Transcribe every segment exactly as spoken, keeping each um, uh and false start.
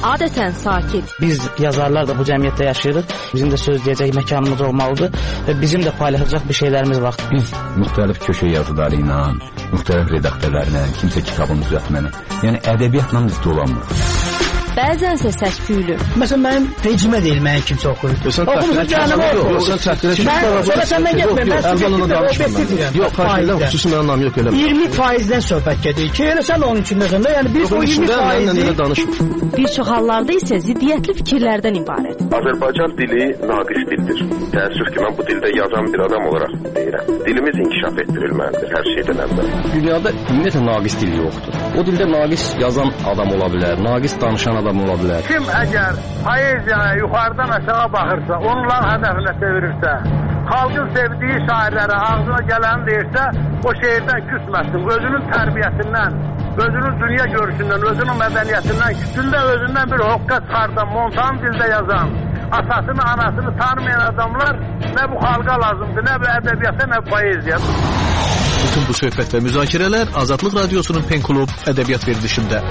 adətən sakit. Biz yazarlar da bu cəmiyyətdə yaşayırıq. Bizim də söz deyəcək məkanımız olmalıdır və bizim də paylaşacaq bir şeylərimiz var. Biz müxtəlif köşə yazıları ilə, müxtəlif redaktörlərlə, kimsə kitabın düzəltməni, yəni ədəbiyyatla biz dolanmırıq. Bəzənsə səs-küylü. Məsələn, mənim vecimə deyil, mənim kimsə oxuyur. Oxumuşsun canım oxuyur. Sən çəkdirə ki, sonra səndən getmir. Mən əvvəlini danışmıram. Yox, fayda xüsusi mənim nam yox elə. iyirmi faizdən söhbət gedir ki, elə sən onun içindəsən də, yəni biz o iyirmi faizi bir çox hallarda isə ziddiyyətli fikirlərdən ibarət. Azərbaycan dili naqis dildir. Təəssüf ki, mən bu dildə yazan bir adam olaraq deyirəm. Dilimiz inkişaf etdirilməlidir hər şeydən əvvəl. Dünyada ümumiyyətlə naqis dil yoxdur. O dildə naqis yazan adam ola bilər, naqis danışan adam ola bilər. Kim əgər poeziyaya yuxarıdan aşağı baxırsa, onların hədəfinə çevirirsə, xalqın sevdiyi şairlərə ağzına gələni deyirsə, o şeirdən küsməsin. Özünün tərbiyəsindən, özünün dünya görüşündən, özünün mədəniyyətindən, kütündə özündən bir hoqqa çıxardan, montan dildə yazan, atasını, anasını tanımayan adamlar nə bu xalqa lazımdır, nə bu ədəbiyyata, nə poeziya. Bütün bu söhbət və müzakirələr Azadlıq Radiosunun Pen Klub ədəbiyyat verilişində.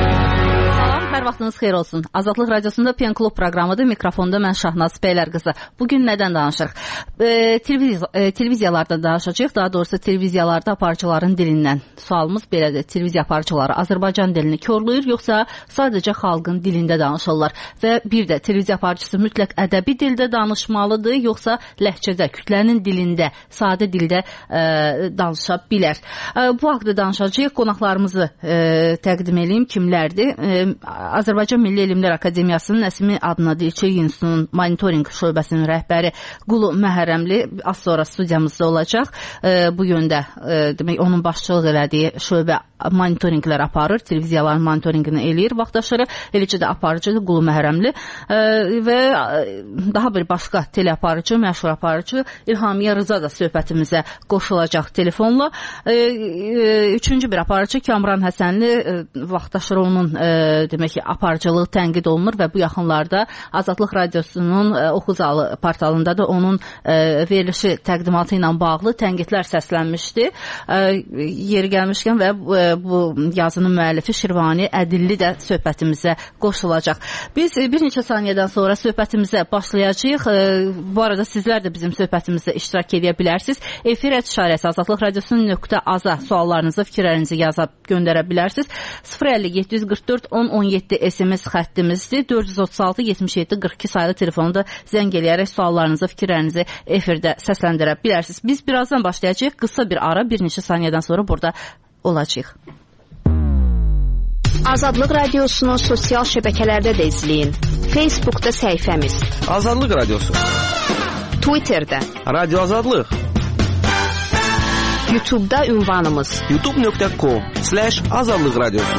Hər vaxtınız xeyir olsun. Azadlıq Radiosunda Pen Klub proqramıdır. Mikrofonda mən Şahnaz Beylər qızı. Bugün nədən danışırıq? E, televiz e, televiziyalarda danışacağıq. Daha doğrusu televiziyalarda aparıcıların dilindən. Sualımız belədir. Televiziya aparıcıları Azərbaycan dilini körləyir, yoxsa sadəcə xalqın dilində danışırlar? Və bir də televiziya aparıcısı mütləq ədəbi dildə danışmalıdır, yoxsa ləhcədə, kütlənin dilində, sadə dildə e, danışa bilər? E, bu haqda danışacağıq. Qonaqlarımızı e, təqdim edeyim. Kimlərdir? E, Azərbaycan Milli Elmlər Akademiyasının Nəsimi adına Dilçi İnstitutunun monitorinq şöbəsinin rəhbəri Qulu Məhərrəmli az sonra studiyamızda olacaq. E, bu yöndə e, demək onun başçılıq elədiyi şöbə monitorinqlər aparır, televiziyaların monitorinqini eləyir vaxtaşırı. Eləcə də aparıcıdır Qulu Məhərrəmli e, və daha bir başqa teleaparıcı, məşhur aparıcı İlhamiyə Rıza da söhbətimizə qoşulacaq telefonla. E, e, üçüncü bir aparıcı Kamran Həsənli e, vaxtaşırı onun e, demək ki, aparıcılığı tənqid olunur və bu yaxınlarda Azadlıq Radiosunun e, Oxuzalı portalında da onun e, verilişi təqdimatı ilə bağlı tənqidlər səslənmişdi. E, yeri gəlmişkən və e, bu yazının müəllifi Şirvani Ədilli də söhbətimizə qoşulacaq. Biz e, bir neçə saniyədən sonra söhbətimizə başlayacağıq. E, bu arada sizlər də bizim söhbətimizdə iştirak edə bilərsiniz. Efir işarəsi Azadlıq Radiosunun nöqtə aza suallarınızı, fikirlərinizi yazıb göndərə bilərsiniz. sıfır əlli yeddi yüz qırx dörd on on yeddi S M S xəttimizdir. dörd yüz otuz altı yetmiş yeddi qırx iki sayılı telefonda zəng eləyərək suallarınızı, fikirlərinizi efirdə səsləndirə bilərsiniz. Biz birazdan başlayacağıq. Qısa bir ara, bir neçə saniyədən sonra burada olacağıq. Azadlıq Radiosunu sosial şəbəkələrdə də izləyin. Facebookda səhifəmiz Azadlıq Radiosu, Twitterdə Radio Azadlıq, YouTube'da ünvanımız youtube nöqtə com slash azadlıq radiosu.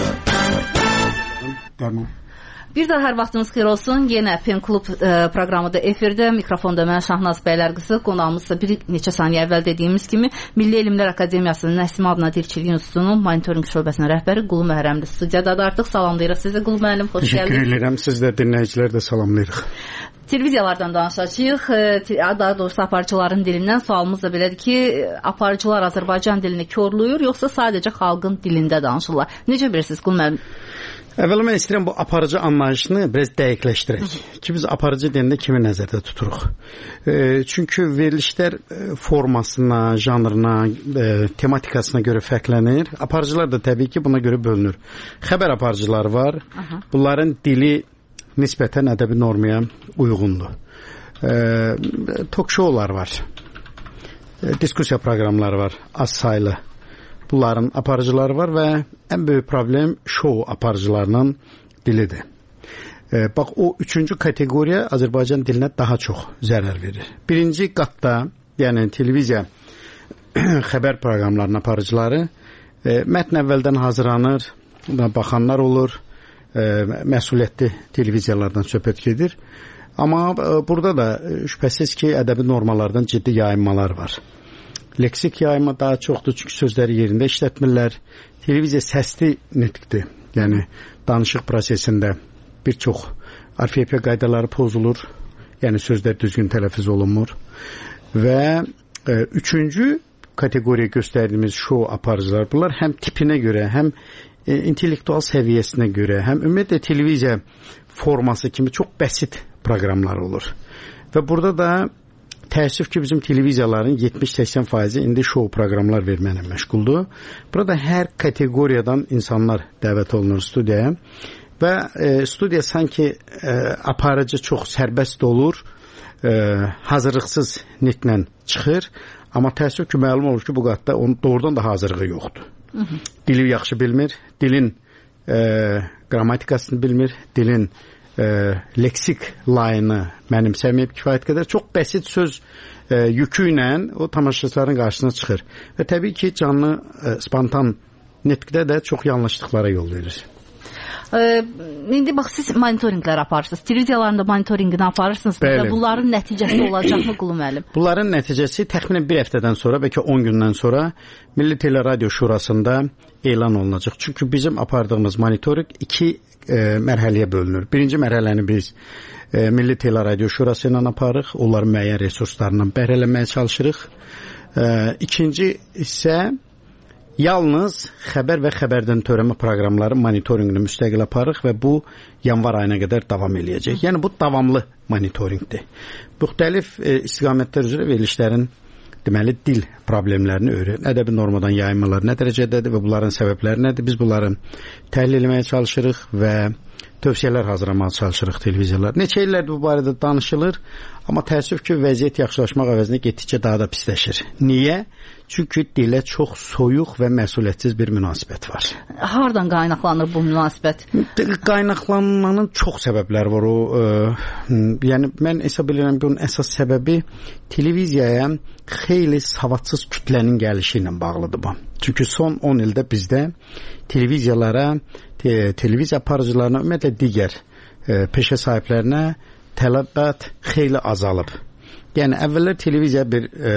Bir daha hər vaxtınız xeyir olsun. Yenə Pen Klub e, proqramı da efirdə. Mikrofonda mən Şahnaz Beylər qızı. Qonağımız da bir neçə saniyə əvvəl dediyimiz kimi Milli Elmlər Akademiyasının Nəsimi adına Dilçilik İnstitutunun monitorinq şöbəsinin rəhbəri Qulu Məhərrəmli studiyadadır. Artıq salamlayırıq sizi Qulu müəllim, xoş gəldiniz. Təşəkkür edirəm. Siz də dinləyicilər də salamlayırıq. Televiziyalardan danışacağıq. Daha doğrusu aparıcıların dilindən sualımız da belədir ki, aparıcılar Azərbaycan dilini körləyir, yoxsa sadəcə xalqın dilində danışırlar? Necə bilirsiniz Qulu müəllim? Əvvəla mən istəyirəm bu aparıcı anlayışını biraz dəqiqləşdirək. Ki biz aparıcı dilində kimi nəzərdə tuturuq? E, çünki verilişlər formasına, janrına, e, tematikasına görə fərqlənir. Aparıcılar da təbii ki buna görə bölünür. Xəbər aparıcıları var. Aha. Bunların dili nisbətən ədəbi normaya uyğundur. E, Talk-showlar var. E, diskusiya proqramları var. Az saylı. Bunların aparıcıları var və ən böyük problem şou aparıcılarının dilidir. E, bax, o üçüncü kateqoriya Azərbaycan dilinə daha çox zərər verir. Birinci qatda, yəni televiziya xəbər proqramlarının aparıcıları e, mətn əvvəldən hazırlanır, baxanlar olur, e, məsuliyyətli televiziyalardan söhbət gedir. Amma e, burada da şübhəsiz ki, ədəbi normalardan ciddi yayınmalar var. Leksik yayımı daha çoxdur, çünki sözləri yerində işlətmirlər. Televiziya səsli nitqdir. Yəni, danışıq prosesində bir çox orfoepiya qaydaları pozulur. Yəni, sözlər düzgün tələffüz olunmur. Və e, üçüncü kateqoriya göstərdiyimiz şou aparıcılar, bunlar həm tipinə görə, həm e, intellektual səviyyəsinə görə, həm ümumiyyətlə televiziya forması kimi çox bəsit proqramlar olur. Və burada da təəssüf ki, bizim televiziyaların yetmiş səksən faizi indi şou proqramlar verməklə məşğuldur. Burada hər kateqoriyadan insanlar dəvət olunur studiyaya və e, studiya sanki e, aparıcı çox sərbəst olur, e, hazırlıqsız nitlə çıxır, amma təəssüf ki, məlum olur ki, bu qatda onun doğrudan da hazırlığı yoxdur. Hı -hı. Dili yaxşı bilmir, dilin e, qrammatikasını bilmir, dilin E, leksik layını mənimsəməyib kifayət qədər çox bəsit söz e, yükü ilə o tamaşaçıların qarşısına çıxır və təbii ki canlı e, spontan nitqdə də çox yanlışlıqlara yol verir. Ee, indi bax siz monitorinqlər aparırsınız. Televiziyalarında monitorinqini aparırsınız. Və bunların nəticəsi olacaqmı Qulu müəllim? Bunların nəticəsi təxminən bir həftədən sonra, bəlkə on gündən sonra Milli Teleradio Şurasında elan olunacaq. Çünki bizim apardığımız monitoring iki e, mərhələyə bölünür. Birinci mərhələni biz e, Milli Teleradio Şurası ilə aparırıq. Onların müəyyən resurslarından bəhrələnməyə çalışırıq. E, ikinci isə yalnız xəbər və xəbərdən törəmə proqramları monitorinqini müstəqil aparırıq və bu yanvar ayına qədər davam eləyəcək. Yəni bu davamlı monitorinqdir. Müxtəlif e, istiqamətlər üzrə verilişlərin deməli dil problemlərini öyrən, ədəbi normadan yayınmalar nə dərəcədədir və bunların səbəbləri nədir? Biz bunları təhlil etməyə çalışırıq və tövsiyələr hazırlamağa çalışırıq televiziyalar. Neçə illərdir bu barədə danışılır, amma təəssüf ki, vəziyyət yaxşılaşmaq əvəzinə getdikcə daha da pisləşir. Niyə? Çünki dilə çox soyuq və məsuliyyətsiz bir münasibət var. Hardan qaynaqlanır bu münasibət? Qaynaqlanmanın çox səbəbləri var. O, e, yəni mən hesab edirəm ki, onun əsas səbəbi televiziyaya xeyli savadsız kütlənin gəlişi ilə bağlıdır bu. Çünki son on ildə bizdə televiziyalara, te, televiziya aparıcılarına, ümumiyyətlə digər e, peşə sahiblərinə tələbat xeyli azalıb. Yəni əvvəllər televiziya bir e,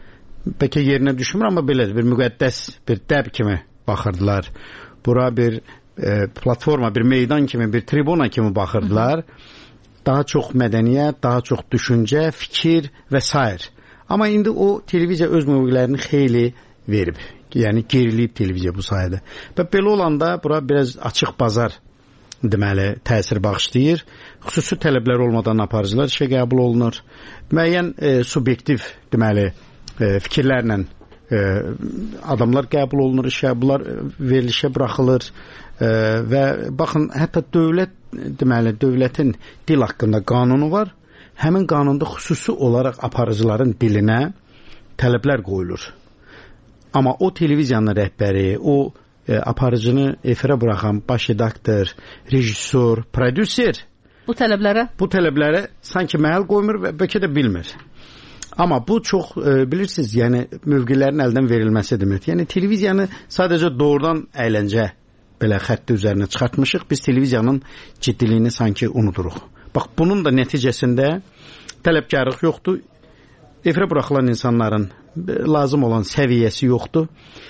bəlkə yerinə düşmür, amma belə bir müqəddəs bir dəb kimi baxırdılar. Bura bir e, platforma, bir meydan kimi, bir tribuna kimi baxırdılar. Daha çox mədəniyyət, daha çox düşüncə, fikir və s. Amma indi o televiziya öz mövqelərini xeyli verib. Yəni geriliyib televiziya bu sayədə. Və belə olanda bura biraz açıq bazar deməli təsir bağışlayır. Xüsusi tələblər olmadan aparıcılar işə qəbul olunur. Müəyyən e, subyektiv deməli e, fikirlərlə e, adamlar qəbul olunur işə, bunlar verilişə buraxılır e, və baxın hətta dövlət deməli dövlətin dil haqqında qanunu var. Həmin qanunda xüsusi olaraq aparıcıların dilinə tələblər qoyulur. Amma o televiziyanın rəhbəri, o e, aparıcını efirə buraxan baş redaktor, rejissor, prodüser bu tələblərə bu tələblərə sanki məhəl qoymur və bəlkə də bilmir. Amma bu çox e, bilirsiniz, yəni mövqelərin əldən verilməsi deməkdir. Yəni televiziyanı sadəcə doğrudan əyləncə belə xətti üzərinə çıxartmışıq. Biz televiziyanın ciddiliyini sanki unuduruq. Bax bunun da nəticəsində tələbkarlıq yoxdur. Efirə buraxılan insanların lazım olan səviyyəsi yoxdur.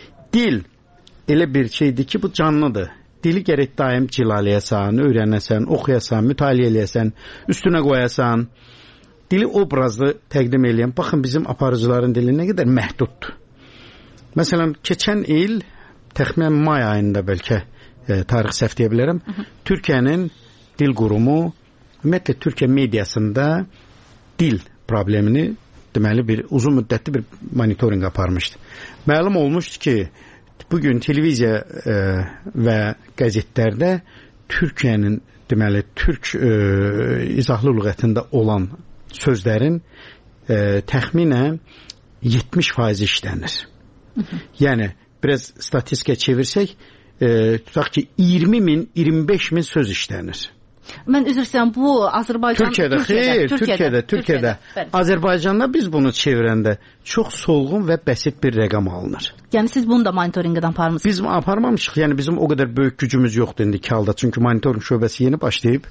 Dil elə bir şeydir ki, bu canlıdır. Dili gərək daim cilaləyəsən, öyrənəsən, oxuyasan, mütaliə eləyəsən, üstünə qoyasan. Dili obrazlı təqdim eləyən, baxın bizim aparıcıların dili nə qədər məhduddur. Məsələn, keçən il, təxminən may ayında bəlkə e, tarix səhv deyə bilərəm, hı -hı. Türkiyənin dil qurumu, ümumiyyətlə Türkiyə mediasında dil problemini deməli bir uzun müddətli bir monitoring aparmışdı. Məlum olmuşdu ki, bugün televiziya e, və qəzetlərdə Türkiyənin deməli türk e, izahlı lüğətində olan sözlərin e, təxminən yetmiş faizi işlənir. Hı -hı. Yəni biraz statistika çevirsək, e, tutaq ki iyirmi min, iyirmi beş min söz işlənir. Mən üzr istəyirəm, bu Azərbaycan Türkiyədə, xeyr, Türkiyədə, Türkiyədə. Azərbaycanda biz bunu çevirəndə çox solğun və bəsit bir rəqam alınır. Yəni siz bunu da monitorinqdən aparmısınız? Biz aparmamışıq. Yəni bizim o qədər böyük gücümüz yoxdur indiki halda. Çünki monitoring şöbəsi yeni başlayıb.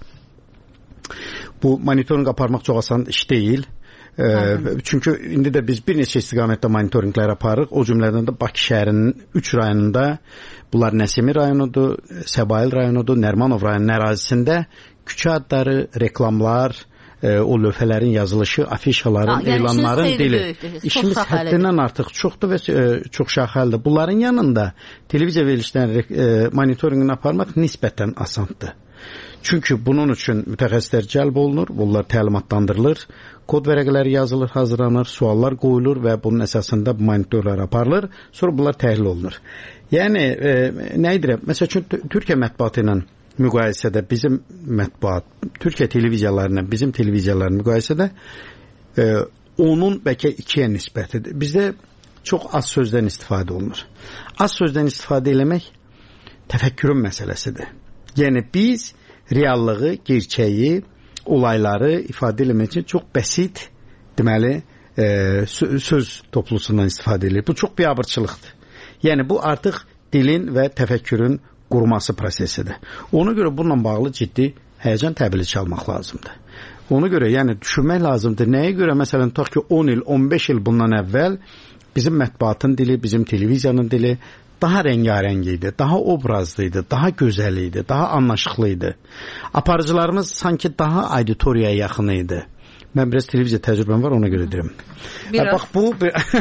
Bu monitoring aparmaq çox asan iş deyil. Ee, çünki indi də biz bir neçə istiqamətdə monitoringlər aparırıq. O cümlədən də Bakı şəhərinin üç rayonunda, bunlar Nəsimi rayonudur, Səbail rayonudur, Nərmanov rayonunun ərazisində küçə adları, reklamlar, e, o lövhələrin yazılışı, afişaların, ha, yəni elanların dili. Böyükdür, işimiz həddindən artıq çoxdur və e, çox şaxəlidir. Bunların yanında televiziya verilişlərinin e, monitorinqini aparmaq nisbətən asandır. Çünki bunun üçün mütəxəssislər cəlb olunur, bunlar təlimatlandırılır, kod vərəqələri yazılır, hazırlanır, suallar qoyulur və bunun əsasında bu monitorlar aparılır, sonra bunlar təhlil olunur. Yəni, e, nə edirəm? Məsəl üçün, Türkiyə mətbuatı ilə müqayisədə bizim mətbuat, Türkiyə televiziyalarına, bizim televiziyaların müqayisədə e, onun bəlkə ikiyə nisbətidir. Bizdə çox az sözdən istifadə olunur. Az sözdən istifadə eləmək təfəkkürün məsələsidir. Yəni, biz reallığı, gerçəyi, olayları ifadə eləmək üçün çox bəsit, deməli, e, söz toplusundan istifadə edir. Bu çox biabırçılıqdır. Yəni, bu artıq dilin və təfəkkürün qurması prosesidir. Ona görə bununla bağlı ciddi həyəcan təbili çalmaq lazımdır. Ona görə, yəni, düşünmək lazımdır. Nəyə görə, məsələn, tutaq ki, on il, on beş il bundan əvvəl bizim mətbuatın dili, bizim televiziyanın dili daha rəngarəng idi, daha obrazlı idi, daha gözəl idi, daha anlaşıqlı idi. Aparıcılarımız sanki daha auditoriyaya yaxın idi. Mən biraz televiziya təcrübəm var, ona görə deyirəm. Bax, bu...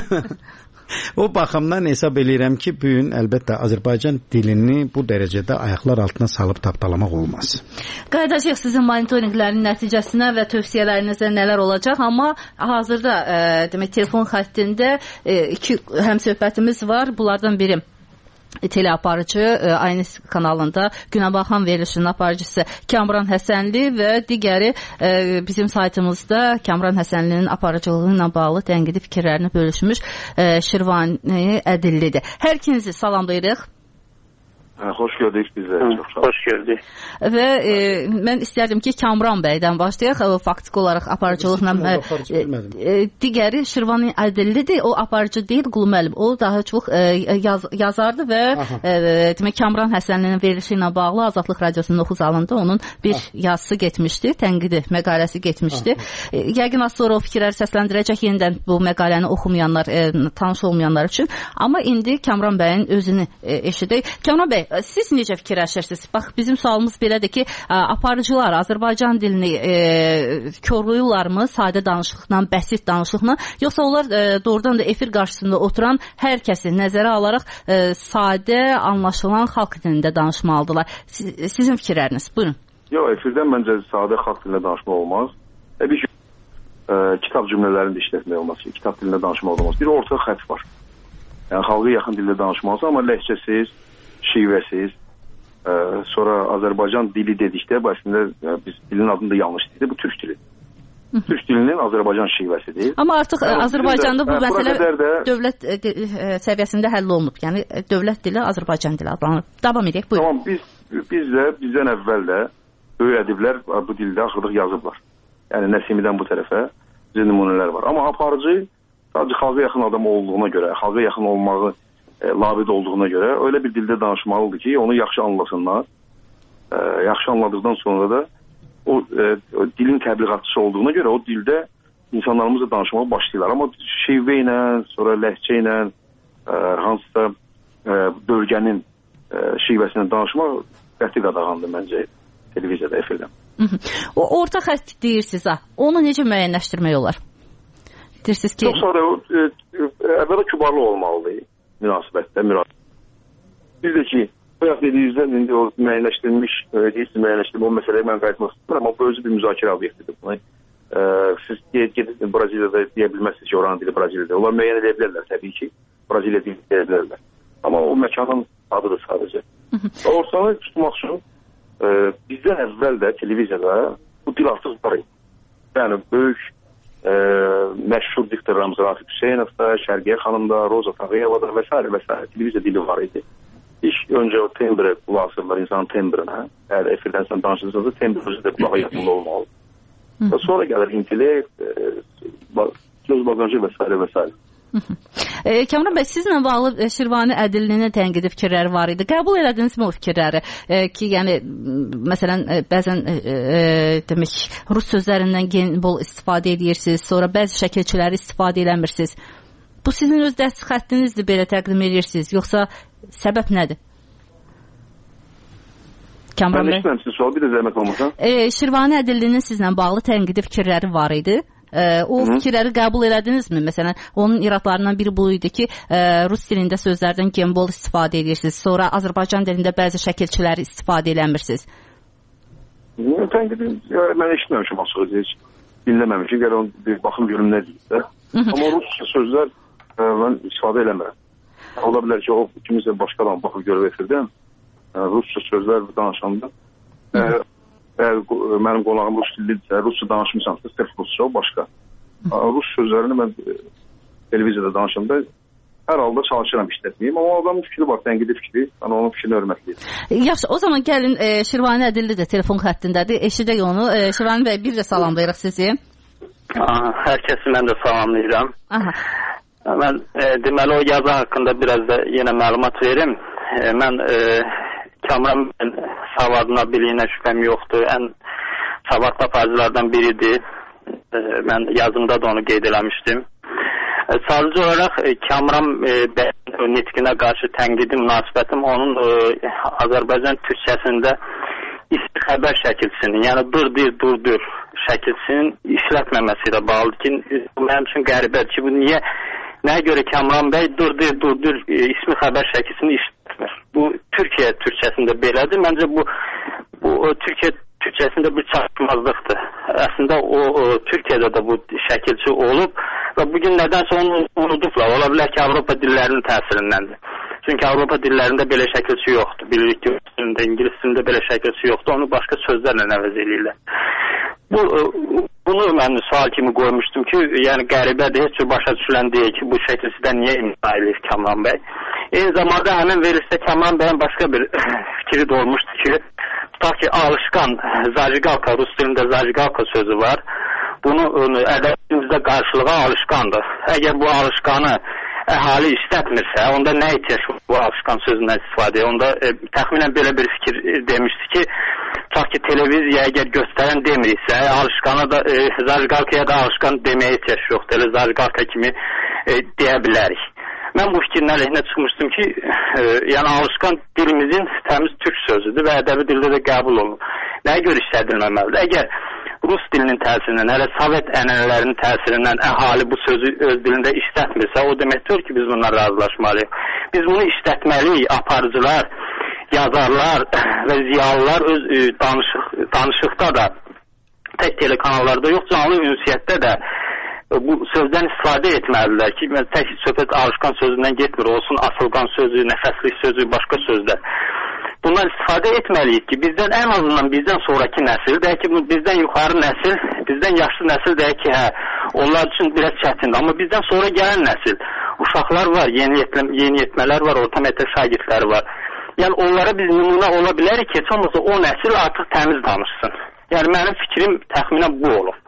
O baxımdan hesab eləyirəm ki, bu gün əlbəttə Azərbaycan dilini bu dərəcədə ayaqlar altına salıb tapdalamaq olmaz. Qayıdacaq sizin monitorinqlərin nəticəsinə və tövsiyələrinizə nələr olacaq, amma hazırda e, demək telefon xəttində e, iki həmsöhbətimiz var. Bunlardan biri teleaparıcı, aynı kanalında Günəbaxan verilişinin aparıcısı Kamran Həsənli və digəri bizim saytımızda Kamran Həsənlinin aparıcılığı ilə bağlı tənqidi fikirlərini bölüşmüş Şirvani Ədillidir. Hər ikinizi salamlayırıq. Hə, xoş gördük bizə. Çox sağ olun. Xoş gördük. Və e, mən istərdim ki, Kamran bəydən başlayaq. O, faktiki olaraq aparıcılıqla e, e, digəri Şirvani Ədillidir. O aparıcı deyil, Qulu müəllim. O daha çox e, yaz, yazardı və e, demək Kamran Həsənlinin verilişi ilə bağlı Azadlıq Radiosunun oxu zalında onun bir Aha. yazısı getmişdi, tənqidi məqaləsi getmişdi. E, yəqin az sonra o fikirləri səsləndirəcək yenidən bu məqaləni oxumayanlar, e, tanış olmayanlar üçün. Amma indi Kamran bəyin özünü e, eşidək. Kamran bəy, siz necə fikirləşirsiniz? Bax, bizim sualımız belədir ki, aparıcılar Azərbaycan dilini e, körlüyürlərmi sadə danışıqla, bəsit danışıqla, yoxsa onlar e, doğrudan da efir qarşısında oturan hər kəsi nəzərə alaraq e, sadə, anlaşılan xalq dilində danışmalıdırlar? Siz, sizin fikirləriniz, buyurun. Yox, efirdən məncə sadə xalq dilində danışmaq olmaz. E, bir e, kitab cümlələrini də işlətmək olmaz ki, kitab dilində danışmaq olmaz. Bir orta xətt var. Yəni, xalqa yaxın dildə danışmaz, amma ləhcəsiz, şivəsiz, ə, sonra Azərbaycan dili dedikdə, bu əslində biz dilin adını da yanlış deyildi, bu türk dili. Türk dilinin Azərbaycan şivəsidir. Amma artıq yəni, Azərbaycanda bu də, məsələ də... dövlət ə, səviyyəsində həll olunub. Yəni dövlət dili Azərbaycan dili adlanır. Davam edək, buyurun. Tamam, biz, biz də bizdən əvvəl də böyük ədiblər bu dildə axırdıq yazıblar. Yəni Nəsimidən bu tərəfə bizə nümunələr var. Amma aparıcı sadəcə xalqa yaxın adam olduğuna görə, xalqa yaxın olmağı E, labid olduğuna görə öyle bir dildə danışmalıdır ki, onu yaxşı anlasınlar. E, yaxşı anladıqdan sonra da o, e, o dilin təbliğatçısı olduğuna görə o dildə insanlarımızla danışmağa başlayırlar. Amma şivə ilə, sonra ləhcə ilə, e, hansısa e, bölgənin e, şivəsindən danışmaq qəti qadağandır məncə televiziyada, efirdən. O orta xətt deyirsiniz ha. Onu necə müəyyənləşdirmək olar? Deyirsiniz ki... Çox sadə, e, e, əvvəla kübarlı olmalıdır. Münasibətdə, münasibət. Biz də ki, bayaq dediyinizdən indi o müəyyənləşdirilmiş, deyirsiniz müəyyənləşdirilmiş, o məsələyə mən qayıtmaq istəyirəm, amma bu özü bir müzakirə obyektidir. Bunu, e, siz gedib Braziliyada deyə bilməzsiniz ki, oranın dili Braziliyada. Onlar müəyyən edə bilərlər təbii ki, Braziliya dili deyə bilərlər. Amma o məkanın adıdır sadəcə. Ortanı tutmaq üçün e, bizdən əvvəl də televiziyada bu dil artıq var idi. Yəni, böyük e, məşhur diktorlarımız Rafiq Hüseynov da, Şərqiyə xanım da, Roza Tağıyeva da və s. və s. televiziya dili var idi. İlk öncə o tembre qulaq asırlar insanın tembrına. Əgər efirdən sən danışırsanız, tembr özü də qulağa yaxında olmalı. Və sonra gəlir intellekt, e, söz bagajı və s. və s. E, Kamran bəy, sizlə bağlı Şirvani Ədillinin tənqidi fikirləri var idi. Qəbul elədinizmi o fikirləri? E, ki, yəni, məsələn, e, bəzən e, e, demək, rus sözlərindən gen bol istifadə edirsiniz, sonra bəzi şəkilçiləri istifadə eləmirsiniz. Bu sizin öz dəst xəttinizdir, belə təqdim edirsiniz, yoxsa səbəb nədir? Kamran bəy. Mən eşitmirəm sizin sualı, bir də zəhmət olmasa. E, Şirvani Ədillinin sizlə bağlı tənqidi fikirləri var idi. E, o Hı. fikirləri qəbul elədinizmi? Məsələn, onun iradlarından biri bu idi ki, e, rus dilində sözlərdən gembol istifadə edirsiniz. Sonra Azərbaycan dilində bəzi şəkilçiləri istifadə eləmirsiniz. Tənqidi mən eşitməmişim açığı, heç dinləməmişim. Gələ onu bir baxım görüm nə deyir. Amma rusca sözlər e, mən istifadə eləmirəm. Ola bilər ki, o kimisə başqa adam baxıb görüb efirdən rusca sözlər danışanda əgər mənim qonağım rus dillidirsə, rusca danışmışamsa, sırf rusca o başqa. Rus sözlərini mən televiziyada danışanda hər halda çalışıram işlətməyim, amma adamın fikri var, tənqidi fikri, mən onun fikrini hörmətliyim. Yaxşı, o zaman gəlin e, Şirvani Ədilli də telefon xəttindədir, eşidək onu. E, Şirvani bəy, bir də salamlayırıq sizi. Hər kəsi mən də salamlayıram. Aha. Mən e, deməli o yazı haqqında biraz da yenə məlumat verim. E, mən e, Kamran savadına, biliyinə şübhəm yoxdur. Ən savadlı fazilərdən biridir. E, mən yazımda da onu qeyd eləmişdim. E, sadəcə olaraq e, Kamran e, bəyin nitqinə qarşı tənqidi münasibətim onun e, Azərbaycan türkçəsində ismi xəbər şəkilçisinin, yəni dur dir, dur dur şəkilçisinin işlətməməsi ilə bağlıdır ki, bu mənim üçün qəribədir ki, bu niyə Nəyə görə Kamran bəy dur, dur, dur, dur e, ismi xəbər şəkilsini işlətmir. Bu Türkiyə türkçəsində belədir. Məncə bu, bu o, Türkiyə türkçəsində bir çatışmazlıqdır. Əslində o, o Türkiyədə də bu şəkilçi olub və bugün nədənsə onu unudublar. Ola bilər ki, Avropa dillərinin təsirindəndir. Çünki Avropa dillərində belə şəkilçi yoxdur. Bilirik ki, İngilis dilində belə şəkilçi yoxdur. Onu başqa sözlərlə əvəz eləyirlər. Bu, bunu mən sual kimi qoymuşdum ki, yəni qəribədir, heç cür başa düşülən deyil ki, bu şəkilçidən niyə imza eləyir Kamran bəy. Eyni zamanda həmin verilişdə Kamran bəyin başqa bir fikri də olmuşdu ki, tutaq ki, alışqan, zajigalka, rus dilində zajigalka sözü var. Bunu ədəbiyyatımızda qarşılığa alışqandır. Əgər bu alışqanı əhali istətmirsə, onda nə ihtiyac var bu alışqan sözündən istifadə? Onda e, təxminən belə bir fikir e, demişdi ki, tutaq ki, televiziya əgər göstərən demirsə, alışqana da, e, zajigalkaya da alışqan deməyə ihtiyac yoxdur. Elə zajigalka kimi e, deyə bilərik. Mən bu fikrin əleyhinə çıxmışdım ki, e, yəni alışqan dilimizin təmiz türk sözüdür və ədəbi dildə də qəbul olunur. Nəyə görə işlədilməməlidir? Əgər rus dilinin təsirindən, hələ Sovet ənənələrinin təsirindən əhali bu sözü öz dilində işlətmirsə, o deməkdir ki, biz bundan razılaşmalıyıq. Biz bunu işlətməliyik, aparıcılar, yazarlar və ziyalılar öz e, danışıq, danışıqda da, tək telekanallarda yox, canlı ünsiyyətdə də e, bu sözdən istifadə etməlidirlər ki, tək söhbət alışqan sözündən getmir, olsun asılqan sözü, nəfəslik sözü, başqa sözlər. Bundan istifadə etməliyik ki, bizdən ən azından bizdən sonraki nəsil, deyək ki, bizdən yuxarı nəsil, bizdən yaşlı nəsil deyək ki, hə, onlar üçün biraz çətindir. Amma bizdən sonra gələn nəsil, uşaqlar var, yeni, yetmə, yeni yetmələr var, orta məktəb şagirdləri var. Yəni onlara biz nümunə ola bilərik ki, heç olmasa o nəsil artıq təmiz danışsın. Yəni mənim fikrim təxminən bu olub.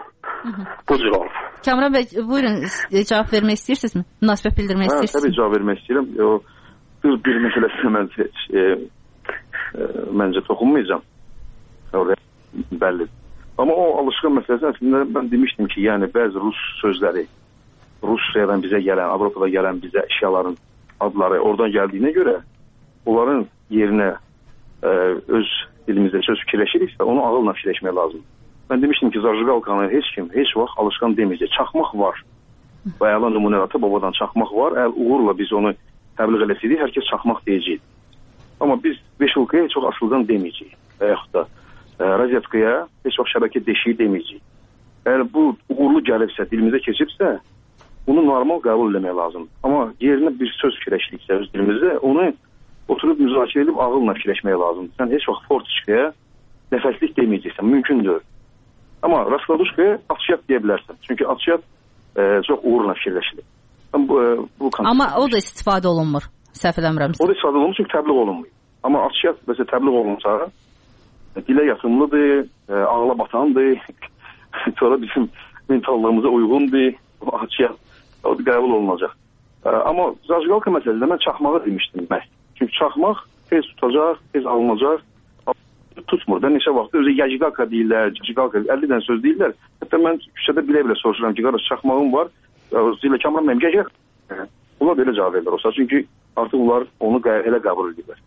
Bu cür olub. Kamran bəy, buyurun, cavab vermək istəyirsinizmi? Münasibət bildirmək hə, istəyirsiniz? Təbii cavab vermək istəyirəm. O, bir, bir məsələsi mən heç... E, məncə toxunmayacağım. Orada bəllidir. Amma o alışqan məsələsi əslində mən demişdim ki, yəni bəzi rus sözləri, Rusiyadan bizə gələn, Avropada gələn bizə əşyaların adları oradan gəldiyinə görə onların yerinə ə, öz dilimizdə söz fikirləşiriksə, onu ağılla fikirləşmək lazımdır. Mən demişdim ki, zajigalkanı heç kim, heç vaxt alışqan deməyəcək. Çaxmaq var. Bayalan nümunə ata babadan çaxmaq var. Əgər uğurla biz onu təbliğ eləsəydik, hər kəs çaxmaq deyəcək. Amma biz beşulkaya çox asıldan deməyəcəyik. Və yaxud da e, razetkaya heç vaxt şəbəkə deşiyi deməyəcəyik. Əgər bu uğurlu gəlibsə, dilimizə keçibsə, bunu normal qəbul eləmək lazımdır. Amma yerinə bir söz fikirləşdiksə öz dilimizdə, onu oturub müzakirə edib ağılla fikirləşmək lazımdır. Sən heç vaxt fortiçkaya nəfəslik deməyəcəksən, mümkündür. Amma rastladuşkaya atışyat deyə bilərsən. Çünki atışyat e, çox uğurla fikirləşilir. Bu, e, bu Amma o da istifadə olunmur. Səhv eləmirəmsə. O da istifadə olunur çünki təbliğ olunmuyor. Amma atışyat məsələn təbliğ olunsa, dilə yatımlıdır, e, ağla batandır, sonra bizim mentallığımıza uyğundur, o atışyat o da qəbul olunacaq. E, amma zajigalka məsələsində mən çaxmağı demişdim məhz. Çünki çaxmaq tez tutacaq, tez alınacaq, tutmur da neçə vaxt özü yajigalka deyirlər, yajigalka əlli dənə söz deyirlər. Hətta mən küçədə bilə-bilə soruşuram ki, qardaş çaxmağım var, zilə Kamran mənim gəcək. Onlar belə cavab verirlər olsa, çünki artıq onlar onu elə qəbul edirlər.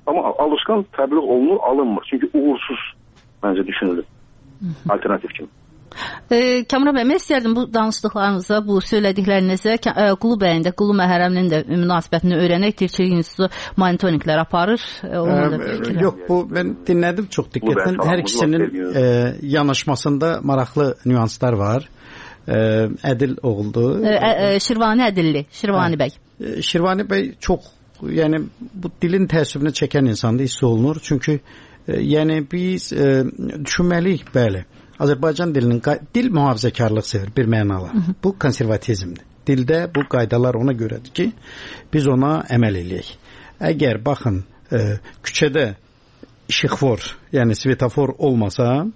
Amma alışqan təbliğ olunur, alınmır. Çünki uğursuz məncə düşünülür. Alternativ kimi. E, Kamran bəy, mən istərdim bu danışdıqlarınıza, bu söylədiklərinizə e, Qulu bəyin də, Qulu Məhərrəminin də münasibətini öyrənək. Tirçilik İnstitutu monitorinqlər aparır. E, e, yox, bu mən dinlədim çox diqqətlə. Hər ikisinin e, yanaşmasında maraqlı nüanslar var. E, Ədil oğuldu. E, e, Şirvani Ədilli, Şirvani bəy. E, Şirvani bəy çox, yəni bu dilin təəssübünü çəkən insanda hiss olunur. Çünki e, yəni biz e, düşünməliyik, bəli. Azərbaycan dilinin dil mühafizəkarlıq sevir bir mənala. Hı -hı. Bu konservatizmdir. Dildə bu qaydalar ona görədir ki, biz ona əməl eləyək. Əgər baxın e, küçədə işıqfor, yəni svetofor olmasa,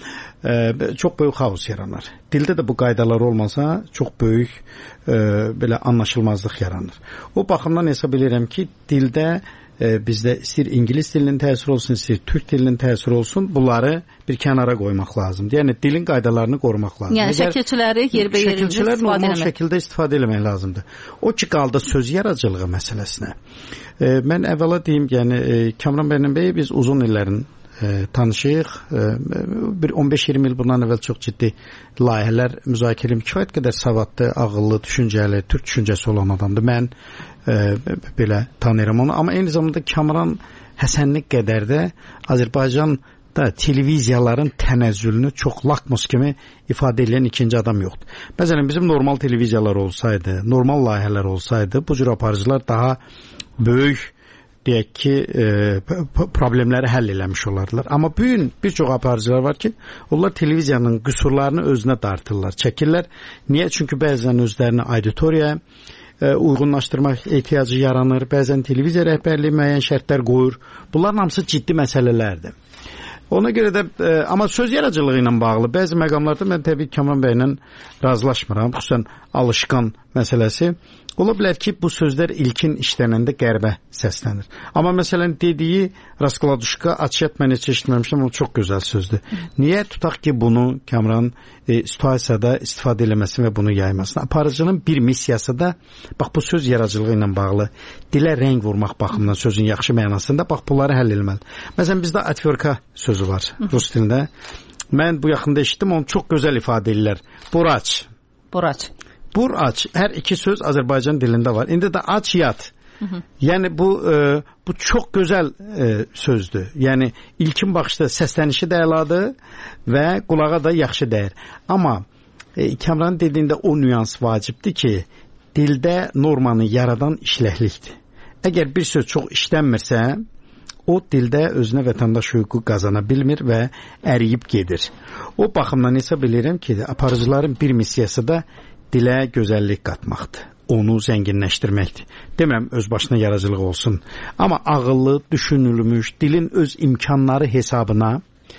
e, çox böyük xaos yaranar. Dildə də bu qaydalar olmasa, çox böyük e, belə anlaşılmazlıq yaranır. O baxımdan hesab edirəm ki, dildə e, bizdə istəyir ingilis dilinin təsiri olsun, istəyir türk dilinin təsiri olsun, bunları bir kənara qoymaq lazımdır. Yəni dilin qaydalarını qorumaq lazımdır. Yəni şəkilçiləri yerbəyer şəkilçilər normal şəkildə istifadə etmək lazımdır. O ki qaldı söz yaradıcılığı məsələsinə. E, mən əvvəla deyim, yəni e, Kamran bəylə bəy biz uzun illərin e, tanışıyıq. E, bir on beş iyirmi il bundan əvvəl çox ciddi layihələr müzakirə etdik. Kifayət qədər savadlı, ağıllı, düşüncəli, türk düşüncəsi olan adamdır. Mən e, belə tanıyıram onu. Amma eyni zamanda Kamran Həsənli qədər də Azərbaycan da televiziyaların tənəzzülünü çox lakmus kimi ifadə edən ikinci adam yoxdur. Məsələn, bizim normal televiziyalar olsaydı, normal layihələr olsaydı, bu cür aparıcılar daha böyük, deyək ki, e, problemləri həll eləmiş olardılar. Amma bugün bir çox aparıcılar var ki, onlar televiziyanın qüsurlarını özünə dartırlar, çəkirlər. Niyə? Çünki bəzən özlərini auditoriyaya e, uyğunlaşdırmaq ehtiyacı yaranır, bəzən televiziya rəhbərliyi müəyyən şərtlər qoyur. Bunların hamısı ciddi məsələlərdir. Ona görə də, e, amma söz yaradıcılığı ilə bağlı bəzi məqamlarda mən təbii Kamran bəylə razılaşmıram, xüsusən alışqan məsələsi. Ola bilər ki, bu sözlər ilkin işlənəndə qərbə səslənir. Amma məsələn dediyi Raskladuşka, açıyat mən heç eşitməmişəm, o çox gözəl sözdür. Niyə tutaq ki, bunu Kamran e, situasiyada istifadə eləməsin və bunu yaymasın? Aparıcının bir missiyası da, bax bu söz yaradıcılığı ilə bağlı, dilə rəng vurmaq baxımından sözün yaxşı mənasında, bax bunları həll eləməlidir. Məsələn, bizdə atverka sözü var rus dilində. Mən bu yaxında eşitdim, onu çox gözəl ifadə edirlər. Buraç. Buraç. Bur aç. Hər iki söz Azərbaycan dilində var. İndi də aç yat. Hı -hı. Yəni bu e, bu çox gözəl e, sözdür. Yəni ilkin baxışda səslənişi də əladır və qulağa da yaxşı dəyir. Amma e, Kamran dediyində o nüans vacibdir ki, dildə normanı yaradan işləklikdir. Əgər bir söz çox işlənmirsə, o dildə özünə vətəndaş hüququ qazana bilmir və əriyib gedir. O baxımdan hesab edirəm ki, aparıcıların bir missiyası da dilə gözəllik qatmaqdır, onu zənginləşdirməkdir. Deməm öz başına yaradıcılıq olsun, amma ağıllı, düşünülmüş, dilin öz imkanları hesabına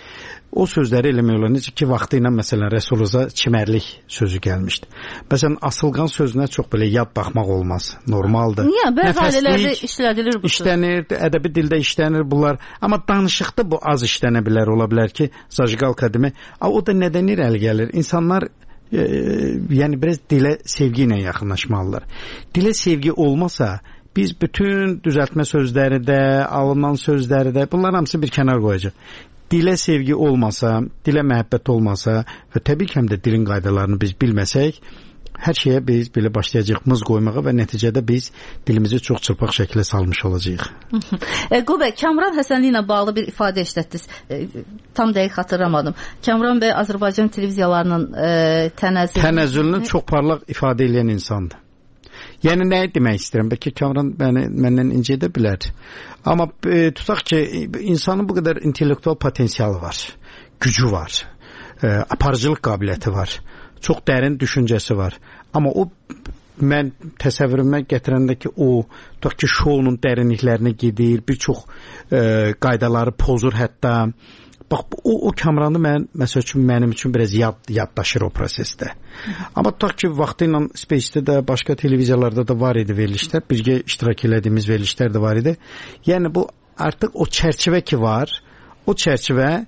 o sözləri eləmək olar. Necə ki, vaxtı ilə məsələn Rəsuluz'a çimərlik sözü gəlmişdi. Məsələn, asılqan sözünə çox belə yad baxmaq olmaz, normaldır. Niyə? Bəzi ailələrdə işlədilir bu söz. İşlənir, ədəbi dildə işlənir bunlar. Amma danışıqda bu az işlənə bilər, ola bilər ki, zajqal kadimi. O da nədən irəli gəlir? İnsanlar e, yəni biraz dilə sevgi ilə yaxınlaşmalılar. Dilə sevgi olmasa, biz bütün düzəltmə sözləri də, alınan sözləri də, bunlar hamısı bir kənar qoyacaq. Dilə sevgi olmasa, dilə məhəbbət olmasa və təbii ki, həm də dilin qaydalarını biz bilməsək, hər şeyə biz belə başlayacaq mız qoymağa və nəticədə biz dilimizi çox çırpaq şəkildə salmış olacağıq. e, Qubə, Kamran Həsənli ilə bağlı bir ifadə işlətdiniz. E, tam dəqiq xatırlamadım. Kamran bəy Azərbaycan televiziyalarının e, tənəzzülünü... Tənəzzülünü çox parlaq ifadə edən insandır. Yəni nəyi demək istəyirəm? Bəlkə Kamran məni, məndən incə edə bilər. Amma e, tutaq ki, insanın bu qədər intellektual potensialı var, gücü var, e, aparıcılıq qabiliyyəti var, çox dərin düşüncəsi var. Amma o, mən təsəvvürümə gətirəndə ki, o, tutaq ki, şounun dərinliklərinə gedir, bir çox e, qaydaları pozur hətta. Bax, o, o Kamranı mən, məsəl üçün, mənim üçün biraz yad, yaddaşır o prosesdə. Amma tutaq ki, vaxtı ilə Space-də də, başqa televiziyalarda da var idi verilişlər, birgə iştirak elədiyimiz verilişlər də var idi. Yəni bu artıq o çərçivə ki var, o çərçivə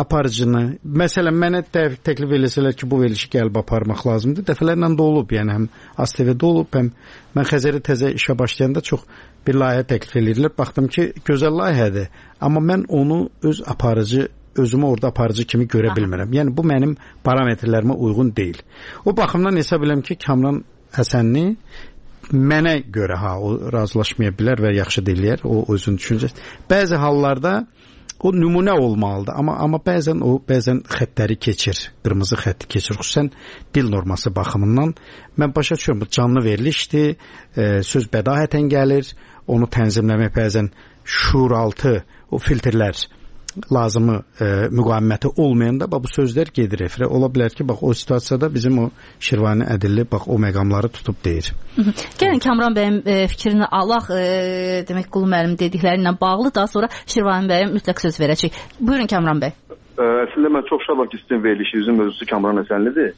aparıcını, məsələn mənə təklif eləsələr ki, bu verilişi gəlib aparmaq lazımdır. Dəfələrlə də olub, yəni həm A S T V-də olub, həm mən Xəzəri təzə işə başlayanda çox bir layihə təklif edirlər. Baxdım ki, gözəl layihədir, amma mən onu öz aparıcı, özümü orada aparıcı kimi görə bilmirəm. Yəni bu mənim parametrlərimə uyğun deyil. O baxımdan hesab edirəm ki, Kamran Həsənli mənə görə ha o razılaşmaya bilər və yaxşı deyirlər, o özünün düşüncəsi. Bəzi hallarda o nümunə olmalıdır, amma amma bəzən o bəzən xəttləri keçir, qırmızı xətti keçir. Xüsusən dil norması baxımından mən başa düşürəm, bu canlı verilişdir, e, söz bədahətən gəlir, onu tənzimləmək bəzən şuuraltı o filtrlər lazımı e, müqaviməti olmayanda bax bu sözlər gedir efirə. Ola bilər ki, bax o situasiyada bizim o Şirvani Ədilli bax o məqamları tutub deyir. Gəlin Kamran bəyin e, fikrini alaq, e, demək Qulu müəllim dedikləri ilə bağlı, daha sonra Şirvani bəyə mütləq söz verəcək. Buyurun Kamran bəy. Əslində mən çox şadam ki, sizin verilişinizin mövzusu Kamran Həsənlidir.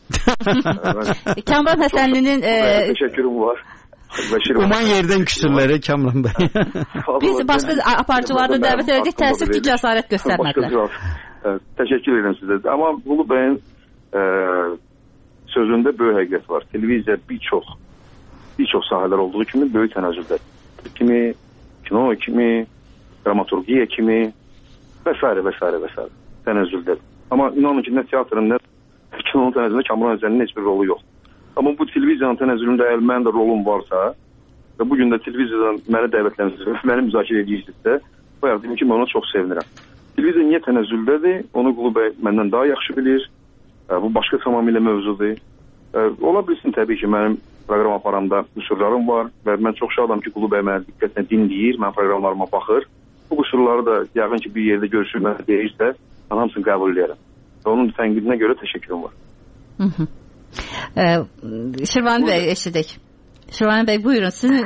Kamran Həsənlinin e... təşəkkürüm var. Uman yerdən küsürləri Kamran bəy. Biz başqa aparıcılarda dəvət edirik, təəssüf ki, cəsarət göstərmədilər. Təşəkkür edirəm sizə. Amma Qulu bəyin e, sözündə böyük həqiqət var. Televiziya bir çox bir çox sahələr olduğu kimi böyük tənəzzüllər. Kimi kino kimi, dramaturgiya kimi və s. və s. və s. tənəzzüllər. Amma inanın ki, nə teatrın, nə kinonun tənəzzülündə Kamran Həsənlinin heç bir rolu yoxdur. Amma bu televiziyanın tənəzzülündə əgər mənim də rolum varsa və bugün də televiziyadan məni dəvətlənirsiniz, məni müzakirə edirsinizsə, bayaq dedim ki, mən ona çox sevinirəm. Televiziya niyə tənəzzüldədir? Onu Qulu bəy məndən daha yaxşı bilir. Bu başqa tamamilə mövzudur. Ola bilsin təbii ki, mənim proqram aparanda qüsurlarım var və mən çox şadam ki, Qulu bəy mənə diqqətlə dinləyir, mən proqramlarıma baxır. Bu qüsurları da yəqin ki, bir yerdə görüşür, mənə deyirsə, mən hamısını qəbul edərəm. Və onun tənqidinə görə təşəkkürüm var. Hı hı. Ee, Şirvan Bey eşidik. Şirvan Bey buyurun sizin.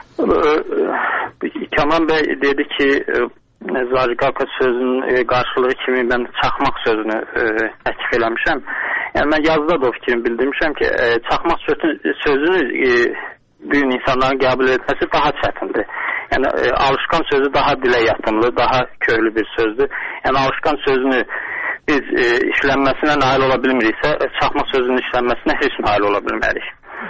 Kamran Bey dedi ki Zariqaka sözünün qarşılığı kimi mən çaxmaq sözünü təklif eləmişəm. Yəni mən yazıda da o fikrimi bildirmişəm ki çaxmaq sözünü bütün insanların qəbul etməsi daha çətindir. Yəni alışqan sözü daha dilə yatımlı, daha köklü bir sözdür. Yəni alışqan sözünü biz e, işlənməsinə nail ola bilmiriksə, çaxmaq sözünün işlənməsinə heç nail ola bilmərik.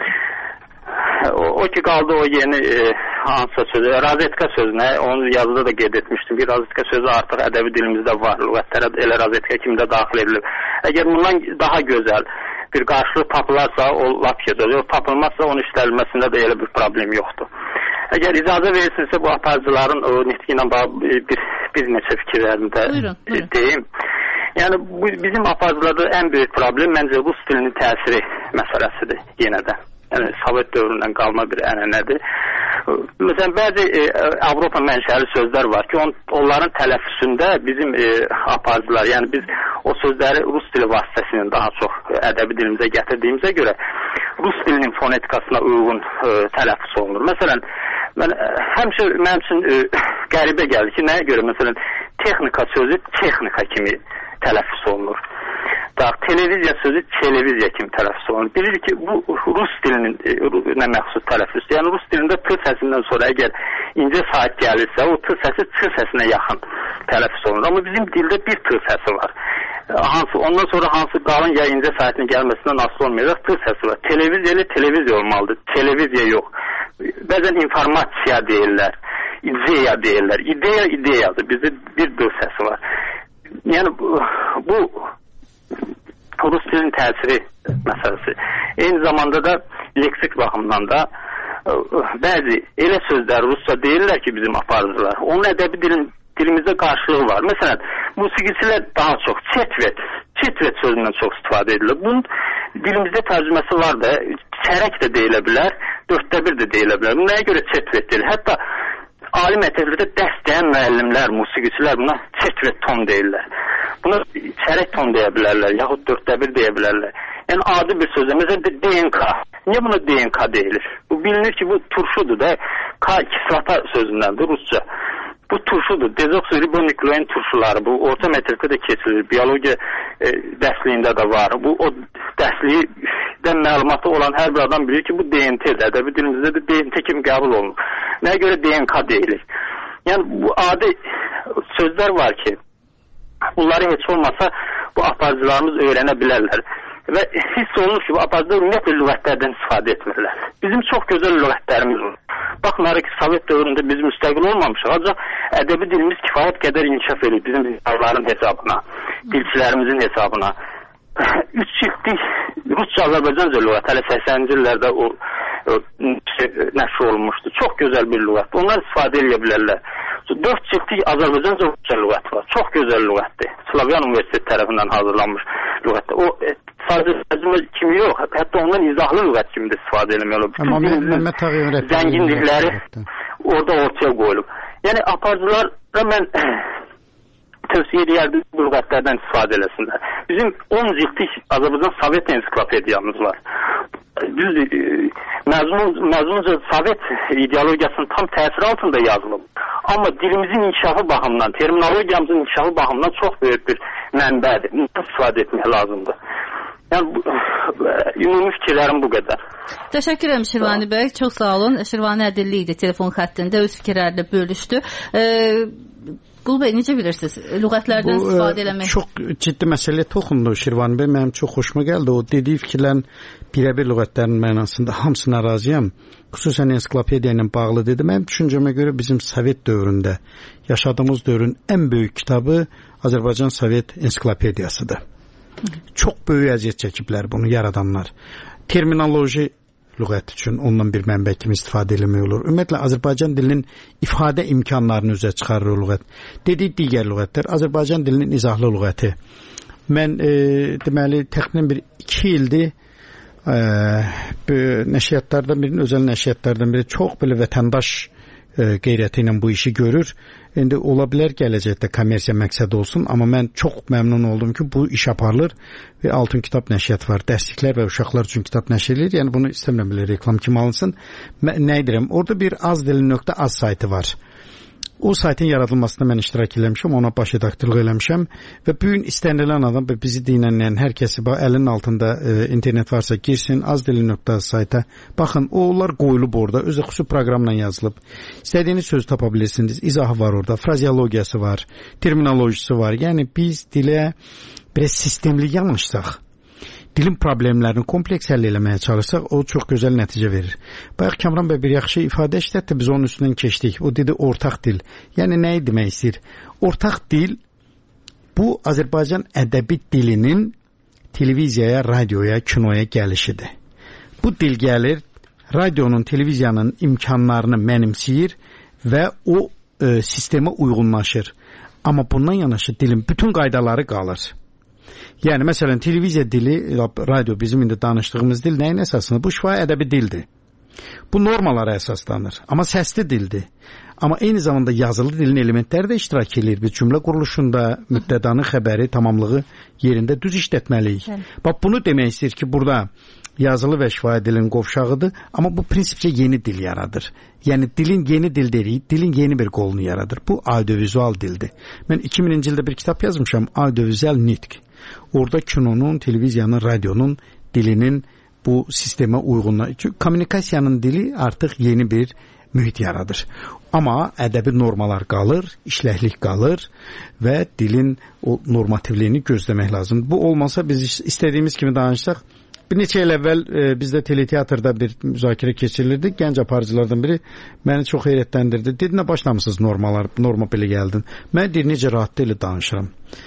O, o ki qaldı o yeni e, hansısa sözü, razetka sözünə, onu yazıda da qeyd etmişdim ki, razetka sözü artıq ədəbi dilimizdə var, lüğətlərə elə razetka kimi də daxil edilir. Əgər bundan daha gözəl bir qarşılıq tapılarsa, o lap gözəl, o tapılmazsa onun işlənməsində də elə bir problem yoxdur. Əgər icazə verirsinizsə bu aparıcıların o nitqi ilə bir, bir neçə fikirlərini də buyurun, buyurun. deyim. Yəni bu bizim aparıcılarda ən böyük problem məncə rus dilinin təsiri məsələsidir yenə də. Yəni Sovet dövründən qalma bir ənənədir. Məsələn bəzi e, Avropa mənşəli sözlər var ki, on, onların tələffüzündə bizim e, aparıcılar, yəni biz o sözləri rus dili vasitəsilə daha çox ədəbi dilimizə gətirdiyimizə görə rus dilinin fonetikasına uyğun e, tələffüz olunur. Məsələn mən həmişə mənim üçün e, qəribə gəldi ki, nəyə görə məsələn texnika sözü texnika kimi tələffüz olunur. Daha televiziya sözü televiziya kimi tələffüz olunur. Bilirik ki, bu rus dilinin e, nə məxsus tələffüzdür. Yəni rus dilində t səsindən sonra əgər incə saat gəlirsə, o t səsi ç səsinə yaxın tələffüz olunur. Amma bizim dildə bir t səsi var. Hansı, ondan sonra hansı qalın ya incə saatin gəlməsindən asılı olmayacaq t səsi var. Televiziya ilə televiziya olmalıdır. Televiziya yox. Bəzən informasiya deyirlər. İdeya deyirlər. İdeya ideyadır. Bizdə bir d səsi var. Yəni bu, bu rus dilinin təsiri məsələsi. Eyni zamanda da leksik baxımdan da bəzi elə sözlər rusca deyirlər ki bizim aparıcılar. Onun ədəbi dilin, dilimizdə qarşılığı var. Məsələn, musiqiçilər daha çox çetvet, çetvet sözündən çox istifadə edilir. Bunun dilimizdə tərcüməsi var da, çərək də deyilə bilər, dörddə bir də deyilə bilər. Bu nəyə görə çetvet deyilir? Hətta ali məktəblərdə dərs deyən müəllimlər, musiqiçilər buna çetvet ton deyirlər. Buna çərək ton deyə bilərlər, yaxud dörddə bir deyə bilərlər. Yəni adi bir sözlə, məsələn D N K. Niyə buna D N K deyilir? Bu bilinir ki, bu turşudur da, K kislata sözündəndir rusca. Bu turşudur, dezoksiribonuklein turşuları, bu orta məktəbdə də keçilir, biyologiya e, dərsliyində də var. Bu o dərslikdən məlumatı olan hər bir adam bilir ki, bu D N T-dir, ədəbi dilimizdə də D N T kimi qəbul olunur. Nəyə görə D N K deyilir? Yəni bu adi sözlər var ki, bunları heç olmasa bu aparıcılarımız öyrənə bilərlər. Və hiss olunur ki, bu aparıcılar ümumiyyətlə lüğətlərdən istifadə etmirlər. Bizim çox gözəl lüğətlərimiz var. Baxmayaraq ki, Sovet dövründə biz müstəqil olmamışıq, ancaq ədəbi dilimiz kifayət qədər inkişaf edir bizim dillərin hesabına, dilçilərimizin hesabına. Üç çiftlik Rusça, Azərbaycanca lüğət hələ səksəninci illərdə o, o nəşr olunmuşdu. Çox gözəl bir lüğət. Onlar istifadə edə bilərlər. Dörd çiftlik Azərbaycanca Rusça lüğət var. Çox gözəl lüğətdir. Slavyan Universiteti tərəfindən hazırlanmış lüğətdir. O sadəcə tərcümə kimi yox, hətta ondan izahlı lüğət kimi də istifadə edilməli. Bütün zəngin dilləri orada ortaya qoyulub. Yəni aparıcılara mən tövsiyə edərdim bu lüğətlərdən istifadə eləsinlər. Bizim on ciltlik Azərbaycan Sovet ensiklopediyamız var. Düzdür, məzmunca Sovet ideologiyasının tam təsiri altında yazılıb. Amma dilimizin inkişafı baxımından, terminologiyamızın inkişafı baxımından çox böyük bir mənbədir. Bundan istifadə etmək lazımdır. Yəni, ümumi fikirlərim bu qədər. Təşəkkür edirəm Şirvani bəy, çox sağ olun. Şirvani Ədilli idi telefon xəttində, öz fikirlərini bölüşdü. Qul bəy, necə bilirsiniz? Lüğətlərdən bu, istifadə eləmək? Çox ciddi məsələyə toxundu Şirvani bəy. Mənim çox xoşuma gəldi. O dediyi fikirlərin birəbir lüğətlərin mənasında hamısına razıyam. Xüsusən ensiklopediya ilə bağlı dedi. Mənim düşüncəmə görə bizim Sovet dövründə yaşadığımız dövrün ən böyük kitabı Azərbaycan Sovet ensiklopediyasıdır. Çox böyük əziyyət çəkiblər bunu yaradanlar. Terminoloji lüğət üçün ondan bir mənbə kimi istifadə eləmək olur. Ümumiyyətlə Azərbaycan dilinin ifadə imkanlarını üzə çıxarır lüğət. Dediyi digər lüğətlər Azərbaycan dilinin izahlı lüğəti. Mən e, deməli təxminən bir iki ildir e, nəşriyyatlardan birinin, özəl nəşriyyatlardan biri çox belə vətəndaş e, qeyrəti ilə bu işi görür. İndi ola bilər gələcəkdə kommersiya məqsədi olsun, amma mən çox məmnun oldum ki, bu iş aparılır və Altın Kitab nəşriyyat var. Dərsliklər və uşaqlar üçün kitab nəşr edilir. Yəni bunu istəmirəm belə reklam kimi alınsın. Nə edirəm? Orada bir azdili.az saytı var. O saytın yaradılmasında mən iştirak eləmişəm, ona baş redaktorluq eləmişəm və bu gün istənilən adam və bizi dinləyən hər kəsi əlinin altında e, internet varsa girsin, azdili.az sayta. Baxın, onlar qoyulub orada, özü xüsusi proqramla yazılıb. İstədiyiniz sözü tapa bilirsiniz, izahı var orada, frazeologiyası var, terminolojisi var. Yəni biz dilə biraz sistemli yanaşsaq, dilin problemlərini kompleks həll eləməyə çalışsaq, o çox gözəl nəticə verir. Bayaq Kamran bəy bir yaxşı ifadə işlətdi, biz onun üstündən keçdik. O dedi ortaq dil. Yəni nəyi demək istəyir? Ortaq dil bu Azərbaycan ədəbi dilinin televiziyaya, radioya, kinoya gəlişidir. Bu dil gəlir, radionun, televiziyanın imkanlarını mənimsəyir və o e, sistemə uyğunlaşır. Amma bundan yanaşı dilin bütün qaydaları qalır. Yəni, məsələn, televiziya dili, radio bizim indi danışdığımız dil nəyin əsasında? Bu şifahi ədəbi dildir. Bu normalara əsaslanır. Amma səsli dildir. Amma eyni zamanda yazılı dilin elementləri də iştirak edir. Bir cümlə quruluşunda mübtədanın xəbəri, tamamlığı yerində düz işlətməliyik. Bax, bunu demək istəyir ki, burada yazılı və şifahi dilin qovşağıdır. Amma bu prinsipcə yeni dil yaradır. Yəni, dilin yeni dil deyirik, dilin yeni bir qolunu yaradır. Bu audiovizual dildir. Mən iki mininci ildə bir kitab yazmışam, audiovizual nitq. Orada kinonun, televiziyanın, radionun dilinin bu sistemə uyğunluğu. Çünki kommunikasiyanın dili artıq yeni bir mühit yaradır. Amma ədəbi normalar qalır, işləklik qalır və dilin o normativliyini gözləmək lazımdır. Bu olmasa biz istədiyimiz kimi danışsaq, bir neçə il əvvəl e, bizdə teleteatrda bir müzakirə keçirilirdi. Gənc aparıcılardan biri məni çox heyrətləndirdi. Dedi, nə başlamısınız normalar, norma belə gəldin. Mən deyir, necə rahat deyil danışıram.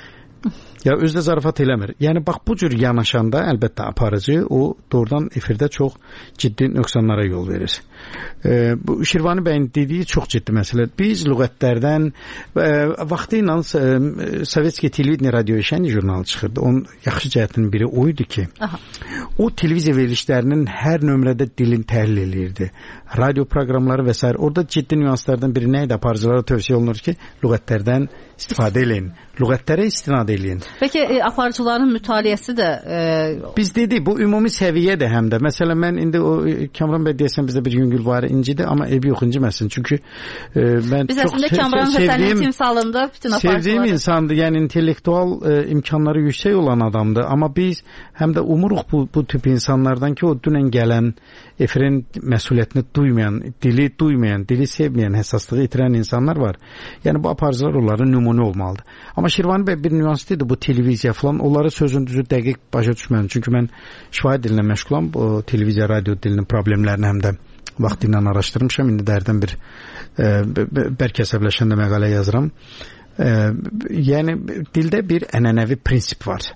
Ya özdə zarafat eləmir. Yəni bax bu cür yanaşanda əlbəttə aparıcı o doğrudan efirdə çox ciddi nöqsanlara yol verir. E, bu Şirvani bəyin dediyi çox ciddi məsələ. Biz lüğətlərdən e, vaxtı ilə e, Sovetski televideniya radio işən jurnalı çıxırdı. Onun yaxşı cəhətinin biri o idi ki, aha, o televiziya verilişlərinin hər nömrədə dilin təhlil eləyirdi. Radio proqramları və s. Orada ciddi nüanslardan biri nə idi? Aparıcılara tövsiyə olunur ki, lüğətlərdən istifadə eləyin. Lüğətlərə istinad eləyin. Peki e, aparıcıların mütaliəsi də e... biz dedik bu ümumi səviyyədir həm də. Məsələn mən indi o Kamran bəy deyəsən bizdə bir yüngül var incidir, amma evi yox inciməsin. Çünki e, mən biz çox əslində Kamran Həsənin timsalında bütün aparıcıları sevdiyim insandır. Yəni intellektual e, imkanları yüksək olan adamdır. Amma biz həm də umuruq bu bu tip insanlardan ki, o dünən gələn efirin məsuliyyətini duymayan, dili duymayan, dili sevməyən, həssaslığı itirən insanlar var. Yəni bu aparıcılar onların nümunə olmalıdır. Amma Şirvani bəy bir nüans idi bu televiziya falan. Onları sözün düzü dəqiq başa düşmədim. Çünki mən şifahi dilinə məşğulam. Bu televiziya, radio dilinin problemlərini həm də vaxtı ilə araşdırmışam. İndi də hərdən bir e, bərk əsəbləşəndə məqalə yazıram. E, yəni dildə bir ənənəvi prinsip var.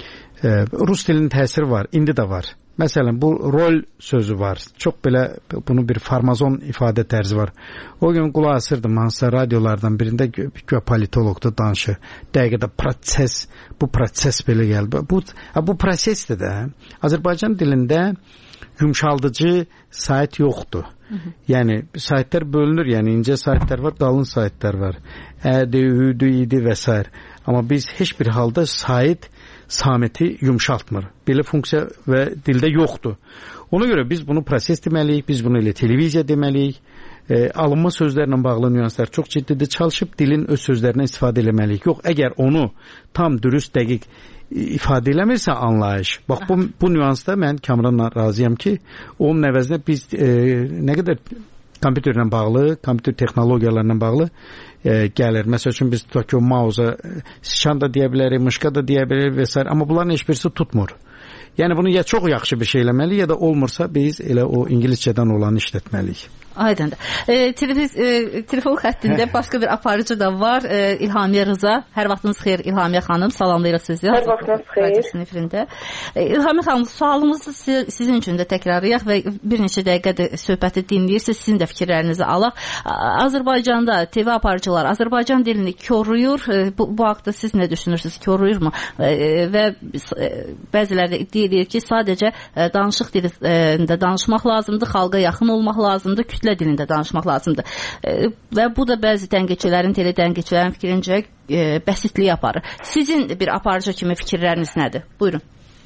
E, Rus dilinin təsiri var. İndi də var. Məsələn, bu rol sözü var. Çox belə bunu bir farmazon ifadə tərzi var. O gün qulaq asırdım hansısa radiolardan birində güya politologda danışır. Dəqiqədə proses, bu proses belə gəldi. Bu, bu prosesdir də. Azərbaycan dilində yumşaldıcı sait yoxdur. Hı -hı. Yəni saitlər bölünür. Yəni incə saitlər var, qalın saitlər var. Ədi, hüdü, idi və s. Amma biz heç bir halda sait samiti yumşaltmır. Belə funksiya və dildə yoxdur. Ona görə biz bunu proses deməliyik, biz bunu elə televiziya deməliyik. E, alınma sözlərlə bağlı nüanslar çox ciddidir. Çalışıb dilin öz sözlərindən istifadə eləməliyik. Yox, əgər onu tam dürüst, dəqiq ifadə eləmirsə anlayış. Bax bu, bu nüansda mən Kamranla razıyam ki, onun əvəzinə biz e, nə qədər kompüterlə bağlı, kompüter texnologiyalarla bağlı e, gəlir. Məsəl üçün biz tutaq ki, o mauza şan da deyə bilərik, mışqa da deyə bilərik və s. Amma bunların heç birisi tutmur. Yəni bunu ya çox yaxşı bir şey eləməli, ya da olmursa biz elə o ingiliscədən olanı işlətməliyik. Aydındır. E, televiz, e, telefon xəttində başqa bir aparıcı da var. E, İlhamiyə Rıza. Hər vaxtınız xeyir İlhamiyə xanım. Salamlayırıq sizi. Hər vaxtınız xeyir. E, İlhamiyə xanım, sualımızı sizin üçün də təkrarlayaq və bir neçə dəqiqədə söhbəti dinləyirsiniz. Sizin də fikirlərinizi alaq. Azərbaycanda T V aparıcılar Azərbaycan dilini koruyur. E, bu, bu haqda siz nə düşünürsünüz? Koruyurmu? E, və e, bəziləri də iddia edir ki, sadəcə e, danışıq dilində danışmaq lazımdır, xalqa yaxın olmaq lazımdır, kütlə dilində danışmaq lazımdır. E, və bu da bəzi tənqidçilərin, tele tənqidçilərin fikrincə e, bəsitliyi aparır. Sizin bir aparıcı kimi fikirləriniz nədir? Buyurun.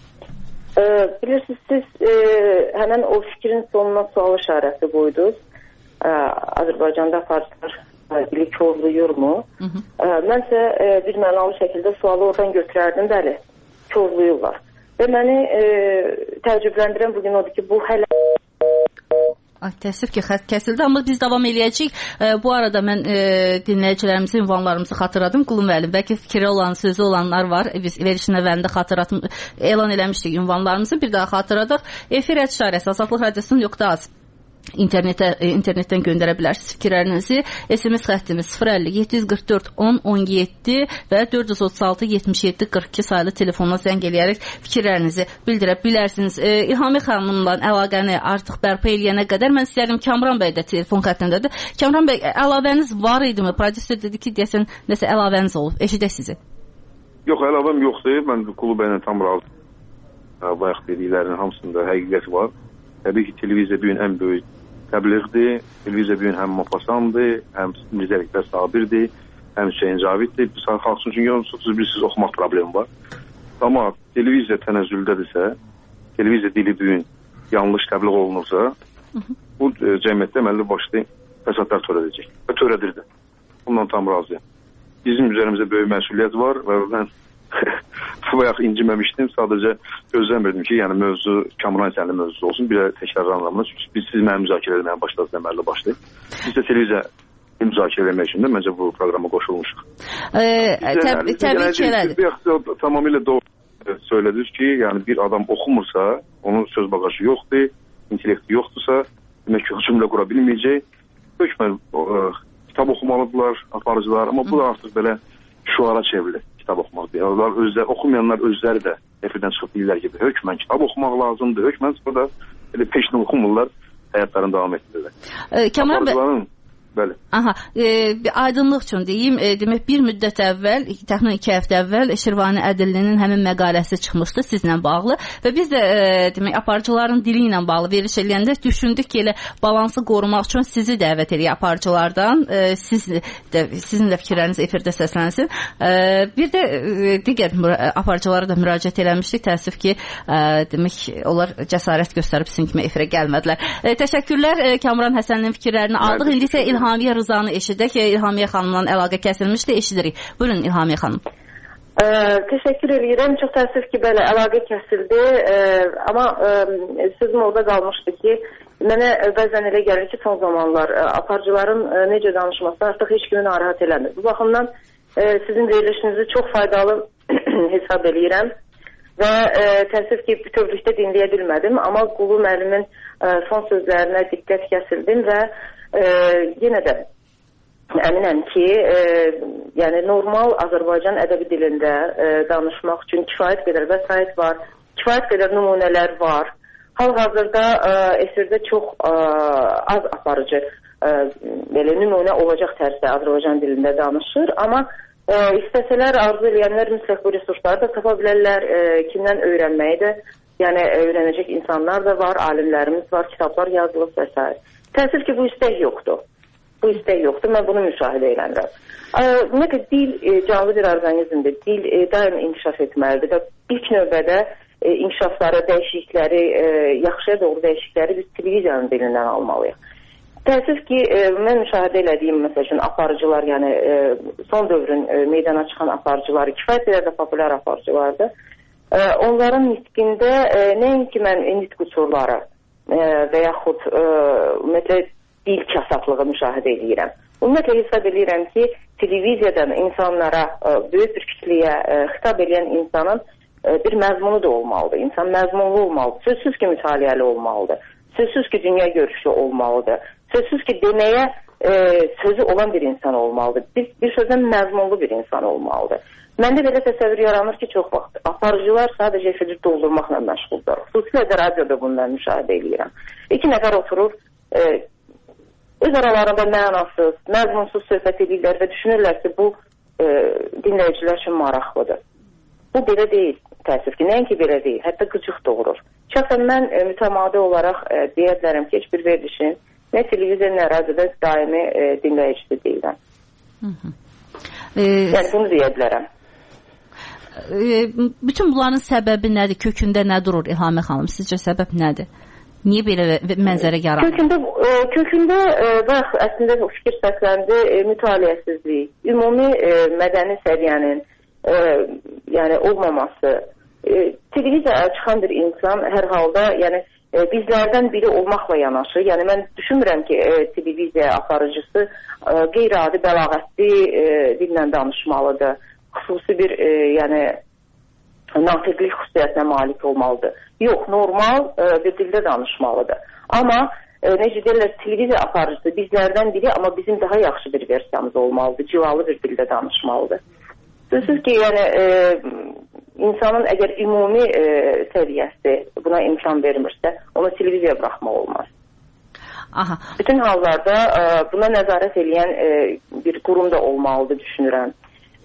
E, bilirsiniz, siz e, həmən o fikrin sonuna sual işarəsi qoydunuz. E, Azərbaycanda aparıcılar dili korluyurmu? Hı -hı. E, mənsə e, bir mənalı şəkildə sualı oradan götürərdim, bəli, korluyurlar. Və məni e, təəccübləndirən bugün odur ki, bu hələ Ay, təəssüf ki, xətt kəsildi, amma biz davam eləyəcəyik. E, bu arada mən e, dinləyicilərimizin ünvanlarımızı xatırladım. Qulum Vəli, bəlkə fikri olan, sözü olanlar var. E, biz verişin əvvəlində xatırlatım, elan eləmişdik ünvanlarımızı. Bir daha xatırladıq. Efir işarəsi Azadlıq Radiosunun .az İnternetə, internetdən göndərə bilərsiniz fikirlərinizi. S M S xəttimiz sıfır əlli yeddi yüz qırx dörd on on yeddi və dörd yüz otuz altı yetmiş yeddi qırx iki sayılı telefonla zəng eləyərək fikirlərinizi bildirə bilərsiniz. E, İlhami xanımla əlaqəni artıq bərpa eləyənə qədər mən istəyirəm, Kamran bəy də telefon xəttindədir. Kamran bəy, əlavəniz var idimi? Prodüser dedi ki, deyəsən nəsə əlavəniz olub. Eşidək sizi. Yox, əlavəm yoxdur. Mən klub bəylə tam razı. Bayaq dediklərinin hamısında həqiqət var. Təbii ki, televiziya bir gün ən böyük təbliğdir. Televiziya bir gün həm Mopasandır, həm Mirzə Ələkbər Sabirdir, həm Hüseyin Caviddir. Xalq üçün çünki bilirsiniz, oxumaq problemi var. Amma televiziya tənəzzüldədirsə, televiziya dili bir gün yanlış təbliğ olunursa, bu cəmiyyətdə əməlli başlı fəsadlar törədəcək. Və törədir də. Bundan tam razıyam. Bizim üzərimizdə böyük məsuliyyət var və mən bayaq inciməmişdim. Sadəcə gözləmirdim ki, yəni mövzu Kamran Əsənli mövzusu olsun. Bir də təkrarlanmaz. Çünki biz siz mənim müzakirə etməyə başladınız, əməlli başlayıb. Biz də televiziya müzakirə etmək üçün də məncə bu proqrama qoşulmuşuq. Təbii ki, elədir. Tamamilə doğru söylədiniz ki, yəni bir adam oxumursa, onun söz bagajı yoxdur, intellekti yoxdursa, demək ki, cümlə qura bilməyəcək. Hökmən kitab oxumalıdırlar aparıcılar, amma bu da artıq belə şuara çevrilir. Kitab oxumaq deyil. Onlar özləri, oxumayanlar özləri də efirdən çıxıb deyirlər ki, hökmən kitab oxumaq lazımdır. Hökmən burada elə peşini oxumurlar, həyatlarını davam etdirirlər. E, Kamran bəy, bəli. Aha, e, bir aydınlıq üçün deyim, e, demək bir müddət əvvəl, təxminən iki həftə əvvəl Şirvani Ədillinin həmin məqaləsi çıxmışdı sizlə bağlı və biz də e, demək aparıcıların dili ilə bağlı veriş eləyəndə düşündük ki, elə balansı qorumaq üçün sizi dəvət eləyək aparıcılardan, e, siz də, sizin də fikirləriniz efirdə səslənsin. E, bir də e, digər aparıcılara da müraciət eləmişdik, təəssüf ki, e, demək onlar cəsarət göstərib sizin kimi efirə gəlmədilər. E, təşəkkürlər e, Kamran Həsənlinin fikirlərini aldıq. İndi isə İlhamiyə Rızanı eşidək. İlhamiyə xanımla əlaqə kəsilmişdi, eşidirik. Buyurun İlhamiyə xanım. Ə, təşəkkür edirəm. Çox təəssüf ki, belə əlaqə kəsildi. Ə, amma ə, sözüm orada qalmışdı ki, mənə bəzən elə gəlir ki, son zamanlar ə, aparıcıların ə, necə danışması artıq heç kimi narahat eləmir. Bu baxımdan e, sizin verilişinizi çox faydalı hesab edirəm və e, təəssüf ki, bütövlükdə dinləyə bilmədim, amma Qulu müəllimin e, son sözlərinə diqqət kəsildim və e, yenə də əminəm ki, e, yəni normal Azərbaycan ədəbi dilində e, danışmaq üçün kifayət qədər vəsait var, kifayət qədər nümunələr var. Hal-hazırda e, efirdə çox e, az aparıcı e, belə nümunə olacaq tərzdə Azərbaycan dilində danışır, amma e, istəsələr, arzu edənlər mütləq bu resursları da tapa bilərlər, e, kimdən öyrənməyi də, yəni öyrənəcək insanlar da var, alimlərimiz var, kitablar yazılıb və s. Təəssüf ki, bu istək yoxdur. Bu istək yoxdur, mən bunu müşahidə edirəm. Ümumiyyətlə, dil e, canlı bir orqanizmdir, dil e, daim inkişaf etməlidir və ilk növbədə e, inkişafları, dəyişiklikləri, e, yaxşıya doğru dəyişiklikləri biz televiziyanın dilindən almalıyıq. Təəssüf ki, e, mən müşahidə elədiyim, məsəl üçün, aparıcılar, yəni e, son dövrün e, meydana çıxan aparıcıları, kifayət qədər də populyar aparıcılardır. E, onların nitqində e, nəinki mən nitq qüsurları e, və yaxud e, ümumiyyətlə, dil kasatlığı müşahidə edirəm. Ümumiyyətlə hesab edirəm ki, televiziyadan insanlara, böyük bir kütləyə xitab edən insanın bir məzmunu da olmalıdır. İnsan məzmunlu olmalıdır. Sözsüz ki, mütaliəli olmalıdır. Sözsüz ki, dünya görüşü olmalıdır. Sözsüz ki, deməyə e, sözü olan bir insan olmalıdır. Bir, bir sözdən məzmunlu bir insan olmalıdır. Məndə belə təsəvvür yaranır ki, çox vaxt aparıcılar sadəcə efiri doldurmaqla məşğuldur. Xüsusilə də radioda bundan müşahidə edirəm. İki nəfər oturur, e, öz aralarında mənasız, məzmunsuz söhbət edirlər və düşünürlər ki, bu e, dinləyicilər üçün maraqlıdır. Bu belə deyil, təəssüf ki, nəinki belə deyil, hətta qıcıq doğurur. Şəxsən mən e, mütəmadi olaraq e, deyə bilərəm ki, heç bir verilişin nə televiziya, nə radioda daimi e, dinləyicisi deyiləm. E, yəni bunu deyə bilərəm. E, bütün bunların səbəbi nədir? Kökündə nə durur İlhamə xanım? Sizcə səbəb nədir? Niyə belə mənzərə yaranır? Kökündə, e, kökündə e, bax, əslində o fikir səsləndi, e, mütaliəsizlik, ümumi e, mədəni səviyyənin e, yəni olmaması. E, televiziyaya çıxan bir insan hər halda yəni e, bizlərdən biri olmaqla yanaşı, yəni mən düşünmürəm ki, e, televiziya aparıcısı e, qeyri-adi bəlağətli e, dillə danışmalıdır. Xüsusi bir e, yəni natiqlik xüsusiyyətinə malik olmalıdır. Yox, normal e, bir dildə danışmalıdır. Amma e, necə deyirlər, televiziya aparıcısı bizlərdən biri, amma bizim daha yaxşı bir versiyamız olmalıdır. Civalı bir dildə danışmalıdır. Sözsüz ki, yəni e, insanın əgər ümumi e, səviyyəsi buna imkan vermirsə, ona televiziya buraxmaq olmaz. Aha. Bütün hallarda e, buna nəzarət edən e, bir qurum da olmalıdır, düşünürəm.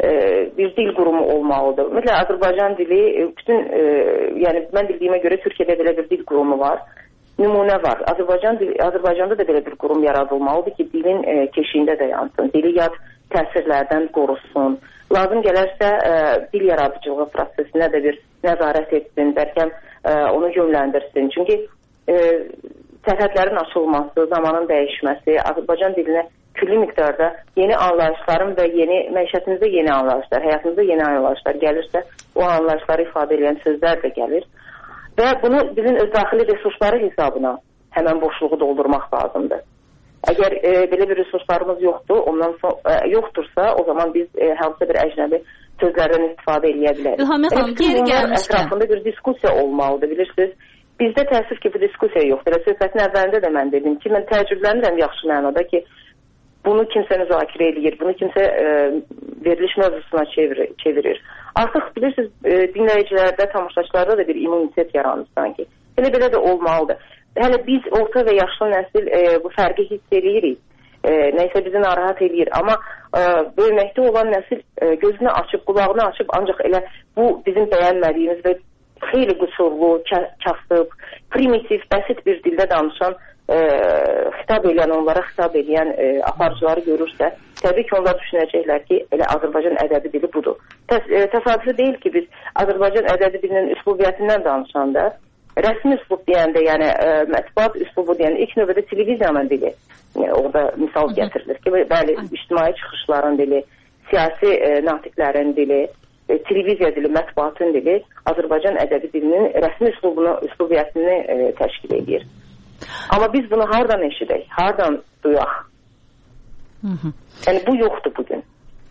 Bir dil qurumu olmalıdır. Ümumiyyətlə Azərbaycan dili bütün, e, yəni mən bildiyimə görə Türkiyədə belə bir dil qurumu var. Nümunə var. Azərbaycan dili, Azərbaycanda da belə bir qurum yaradılmalıdır ki, dilin e, keşiyində dayansın. Dili yad təsirlərdən qorusun. Lazım gələrsə e, dil yaradıcılığı prosesinə də bir nəzarət etsin, bəlkə e, onu yönləndirsin. Çünki e, sərhədlərin açılması, zamanın dəyişməsi Azərbaycan dilinə külli miqdarda yeni anlayışların və yeni məişətimizdə yeni anlayışlar, həyatımızda yeni anlayışlar gəlirsə, o anlayışları ifadə edən sözlər də gəlir. Və bunu bizim öz daxili resursları hesabına həmən boşluğu doldurmaq lazımdır. Əgər e, belə bir resurslarımız yoxdur, ondan son, e, yoxdursa, o zaman biz e, hansısa bir əcnəbi sözlərdən istifadə edə bilərik. İlhamə xanım, geri gəlmişkən. Ətrafında bir diskusiya olmalıdır, bilirsiniz. Bizdə təəssüf ki, bu diskusiya yoxdur. Söhbətin əvvəlində də mən dedim ki, mən təəccüblənirəm yaxşı mənada ki, bunu kimsə müzakirə edir, bunu kimsə e, veriliş mövzusuna çevirir. çevirir. Artıq bilirsiniz, e, dinləyicilərdə, tamaşaçılarda da bir immunitet yaranır sanki. Elə belə də olmalıdır. Hələ biz orta və yaşlı nəsil e, bu fərqi hiss edirik. E, nəysə bizi narahat edir. Amma e, böyüməkdə olan nəsil e, gözünü açıb, qulağını açıb, ancaq elə bu bizim bəyənmədiyimiz və xeyli qüsurlu, kasıb, primitiv, bəsit bir dildə danışan e, xitab edən, onlara xitab edən e, aparıcıları görürsə, təbii ki, onlar düşünəcəklər ki, elə Azərbaycan ədəbi dili budur. Təs e, təsadüfi deyil ki, biz Azərbaycan ədəbi dilinin üslubiyyətindən danışanda, rəsmi üslub deyəndə, yəni e, mətbuat üslubu deyəndə, ilk növbədə televiziyanın dili, yəni, orada misal gətirilir ki, bəli, ictimai çıxışların dili, siyasi e, natiqlərin dili, e, televiziya dili, mətbuatın dili Azərbaycan ədəbi dilinin rəsmi üslubunu, üslubiyyətini e, təşkil edir. Amma biz bunu hardan eşidək, hardan duyaq? Hı -hı. Yəni bu yoxdur bugün.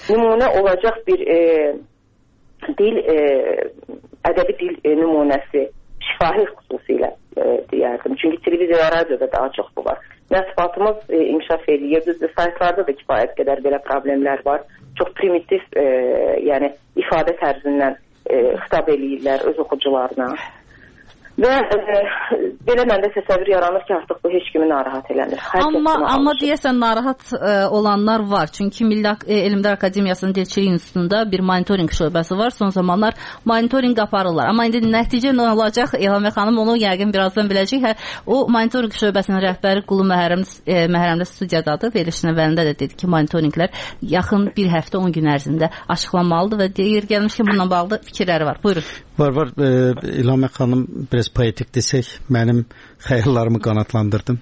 nümunə olacaq bir e, dil, e, ədəbi dil e, nümunəsi şifahi xüsusilə e, deyərdim. Çünki televiziya və radioda daha çox bu var. Mətbuatımız e, inkişaf edir. Düzdür, saytlarda da kifayət qədər belə problemlər var. Çox primitiv, e, yəni ifadə tərzindən e, xitab eləyirlər öz oxucularına. Və e, belə məndə təsəvvür yaranır ki, artıq bu heç kimi narahat eləmir. Hər amma amma deyəsən narahat e, olanlar var. Çünki Milli e, Elmlər Akademiyasının Dilçilik İnstitutunda bir monitorinq şöbəsi var. Son zamanlar monitorinq aparırlar. Amma indi nəticə nə olacaq? Elhamə xanım onu yəqin birazdan biləcək. Hə, o monitorinq şöbəsinin rəhbəri Qulu Məhərrəm e, Məhərrəmdə studiyadadır. Verilişin əvvəlində də dedi ki, monitorinqlər yaxın bir həftə on gün ərzində açıqlanmalıdır və deyir gəlmiş ki, bununla bağlı fikirləri var. Buyurun. Var var. E, İlhamə xanım biraz poetik desək, mənim xəyallarımı qanatlandırdım.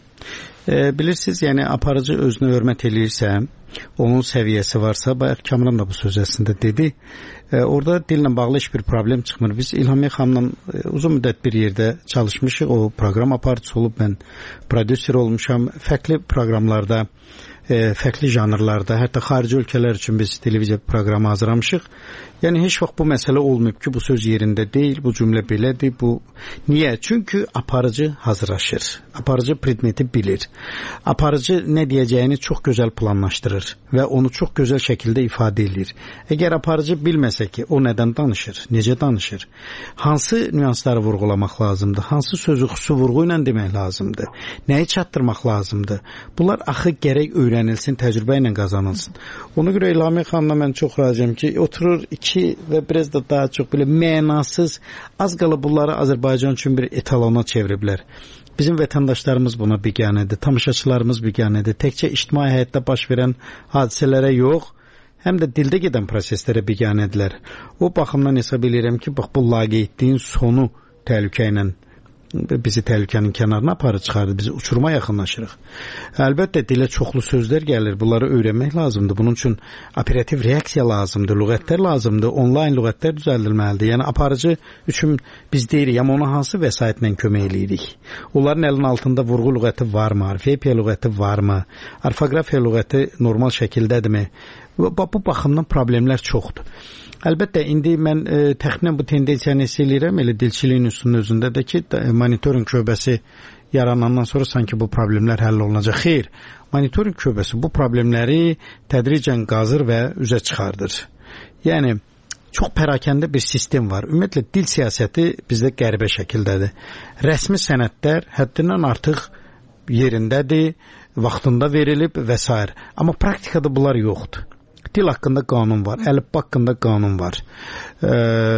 E, bilirsiniz, yəni aparıcı özünü hörmət eləyirsə, onun səviyyəsi varsa, bayaq Kamran da bu söz əslində dedi, e, orada dillə bağlı heç bir problem çıxmır. Biz İlhamiyə xanımla e, uzun müddət bir yerdə çalışmışıq, o proqram aparıcısı olub, mən prodüser olmuşam, fərqli proqramlarda, e, fərqli janrlarda, hətta xarici ölkələr üçün biz televiziya proqramı hazırlamışıq. Yəni heç vaxt bu məsələ olmayıb ki, bu söz yerində deyil, bu cümlə belədir, bu niyə? Çünki aparıcı hazırlaşır. Aparıcı predmeti bilir. Aparıcı nə deyəcəyini çox gözəl planlaşdırır və onu çox gözəl şəkildə ifadə edir. Əgər aparıcı bilməsə ki, o nədən danışır, necə danışır, hansı nüansları vurğulamaq lazımdır, hansı sözü xüsusi vurğu ilə demək lazımdır, nəyi çatdırmaq lazımdır, bunlar axı gərək öyrənilsin, təcrübə ilə qazanılsın. Ona görə İlhamiyə xanımla mən çox razıyam ki, oturur iki və biraz da daha çox belə mənasız, az qala bunları Azərbaycan üçün bir etalona çeviriblər. Bizim vətəndaşlarımız buna biganədir, tamaşaçılarımız biganədir. Təkcə ictimai həyatda baş verən hadisələrə yox, həm də dildə gedən proseslərə biganədirlər. O baxımdan hesab edirəm ki, bax bu laqeydliyin sonu təhlükə ilə bizi təhlükənin kənarına aparır çıxarır, bizi uçuruma yaxınlaşırıq. Əlbəttə dilə çoxlu sözlər gəlir, bunları öyrənmək lazımdır. Bunun üçün operativ reaksiya lazımdır, lüğətlər lazımdır, onlayn lüğətlər düzəldilməlidir. Yəni aparıcı üçün biz deyirik, amma ona hansı vəsaitlə kömək eləyirik? Onların əlinin altında vurğu lüğəti varmı, orfoepiya lüğəti varmı, orfoqrafiya lüğəti normal şəkildədirmi? Bu, bu baxımdan problemlər çoxdur. Əlbəttə, indi mən e, təxminən bu tendensiyanı hiss eləyirəm, elə dilçiliyin üstünün özündə də ki, monitorinq şöbəsi yaranandan sonra sanki bu problemlər həll olunacaq. Xeyr, monitorinq şöbəsi bu problemləri tədricən qazır və üzə çıxardır. Yəni, çox pərakəndə bir sistem var. Ümumiyyətlə, dil siyasəti bizdə qəribə şəkildədir. Rəsmi sənədlər həddindən artıq yerindədir, vaxtında verilib və s. Amma praktikada bunlar yoxdur. Dil haqqında qanun var, əlifba haqqında qanun var. E,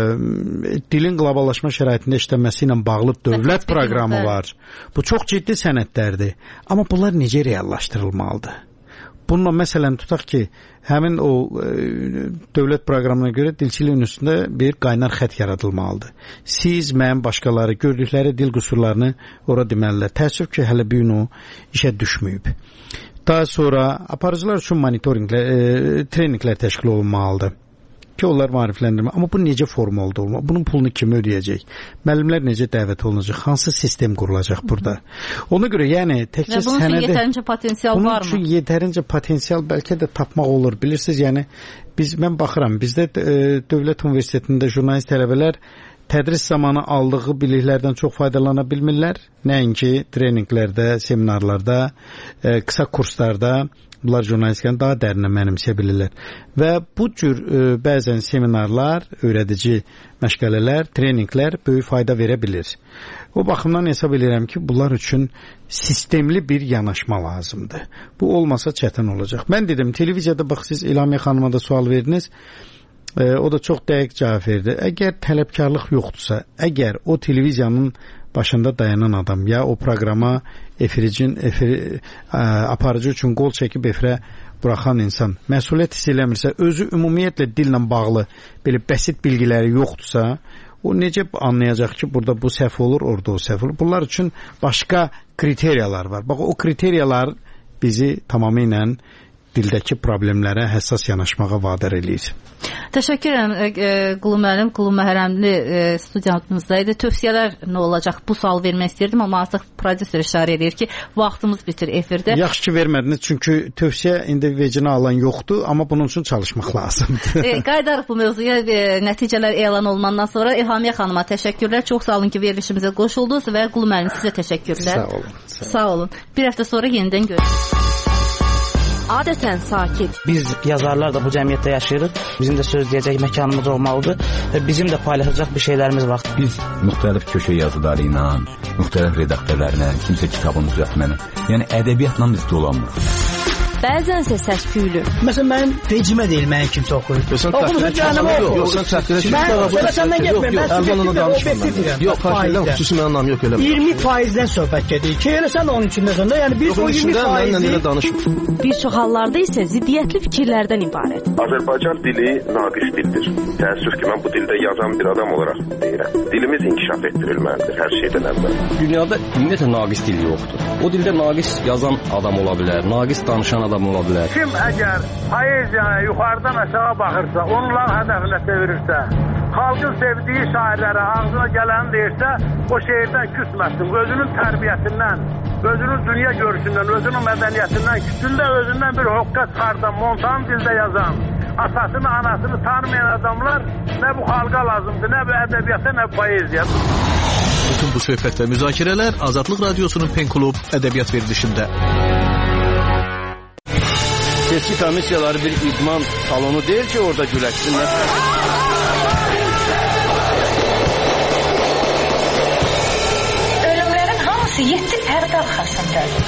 dilin qloballaşma şəraitində işləməsi ilə bağlı dövlət proqramı var. Bu çox ciddi sənədlərdir. Amma bunlar necə reallaşdırılmalıdır? Bununla məsələn tutaq ki, həmin o e, dövlət proqramına görə dilçiliyin üstündə bir qaynar xət yaradılmalıdır. Siz, mən, başqaları gördükləri dil qüsurlarını ora deməlilər. Təəssüf ki, hələ bu gün o işə düşməyib. Daha sonra aparıcılar üçün monitorinqlər, e, treninqlər təşkil olunmalıdır ki, onlar maarifləndirmə. Amma bu necə formalıdır olmalı? Bunun pulunu kim ödəyəcək? Müəllimlər necə dəvət olunacaq? Hansı sistem qurulacaq burada? Ona görə yəni təkcə sənədə... Və bunun üçün yetərincə potensial bunun varmı? Bunun üçün yetərincə potensial bəlkə də tapmaq olur. Bilirsiniz, yəni biz, mən baxıram, bizdə e, Dövlət Universitetində jurnalist tələbələr tədris zamanı aldığı biliklərdən çox faydalana bilmirlər. Nəinki treninqlərdə, seminarlarda, e, qısa kurslarda bunlar jurnalistikanı daha dərinə mənimsə bilirlər. Və bu cür e, bəzən seminarlar, öyrədici məşğələlər, treninqlər böyük fayda verə bilir. O baxımdan hesab edirəm ki, bunlar üçün sistemli bir yanaşma lazımdır. Bu olmasa çətin olacaq. Mən dedim, televiziyada bax, siz İlhamiyə xanıma da sual verdiniz. E, o da çox dəqiq cavab verdi. Əgər tələbkarlıq yoxdursa, əgər o televiziyanın başında dayanan adam ya o proqrama efiricin, efir, ə, aparıcı üçün qol çəkib efirə buraxan insan məsuliyyət hiss eləmirsə, özü ümumiyyətlə dillə bağlı belə bəsit bilgiləri yoxdursa, o necə anlayacaq ki, burada bu səhv olur, orada o səhv olur? Bunlar üçün başqa kriteriyalar var. Bax, o kriteriyalar bizi tamamilə dildəki problemlərə həssas yanaşmağa vadar eləyir. Təşəkkür edirəm Qulu müəllim, Qulu Məhrəmli studiyamızdaydı. Tövsiyələr nə olacaq? Bu sual vermək istəyirdim, amma artıq prodüser işarə edir ki, vaxtımız bitir efirdə. Yaxşı ki vermədiniz, çünki tövsiyə indi vecinə alan yoxdur, amma bunun üçün çalışmaq lazımdır. e, qaydarıq bu mövzuya, e, nəticələr elan olunandan sonra İlhamiyə xanıma təşəkkürlər. Çox sağ olun ki, verilişimizə qoşuldunuz və Qulu müəllim sizə təşəkkürlər. Sağ olun. Sağ, sağ olun. Bir həftə sonra yenidən görüşürüz. Adətən sakit. Biz yazarlar da bu cəmiyyətdə yaşayırıq. Bizim də söz deyəcək məkanımız olmalıdır və bizim də paylaşacaq bir şeylərimiz var. Biz müxtəlif köşə yazıları ilə, müxtəlif redaktörlərlə, kimsə kitabını düzəltməni, yəni ədəbiyyatla biz dolanmırıq. Bəzənsə səs-küylü. Məsələn, mənim vecimə deyil, mənim kimsə oxuyur. Oxumusun canımı oxuyur. Yox, sən təxtirə çıxdın. Mən söhbətəndən getməyim, mən əvvələn danışmıram. Yox, faizdən xüsusi mənim namım yox elə. iyirmi faizdən söhbət gedir ki, elə sən də onun içindəsən də, yəni biz o iyirmi faizi... Bir çox hallarda isə ziddiyyətli fikirlərdən ibarət. Azərbaycan dili naqis dildir. Təəssüf ki, mən bu dildə yazan bir adam olaraq deyirəm. Dilimiz inkişaf etdirilməlidir hər şeydən əvvəl. Dünyada ümumiyyətlə naqis dil yoxdur. O dildə naqis yazan adam ola bilər, naqis danışan adam ola bilər. Kim əgər poeziyaya yuxarıdan aşağı baxırsa, onların hədəfinə çevirirsə, xalqın sevdiyi şairlərə ağzına gələni deyirsə, o şeirdən küsməsin. Özünün tərbiyəsindən, özünün dünya görüşündən, özünün mədəniyyətindən, küçündə özündən bir hoqqa çıxardan, montan dildə yazan, atasını, anasını tanımayan adamlar nə bu xalqa lazımdır, nə bu ədəbiyyata, nə bu poeziya. Bütün bu söhbət və müzakirələr Azadlıq Radiosunun Pen Klub ədəbiyyat verilişində. Seçki komissiyaları bir idman salonu deyil ki, orada güləşsinlər. Ölümlərin hamısı yeddi pərdə arxasındadır.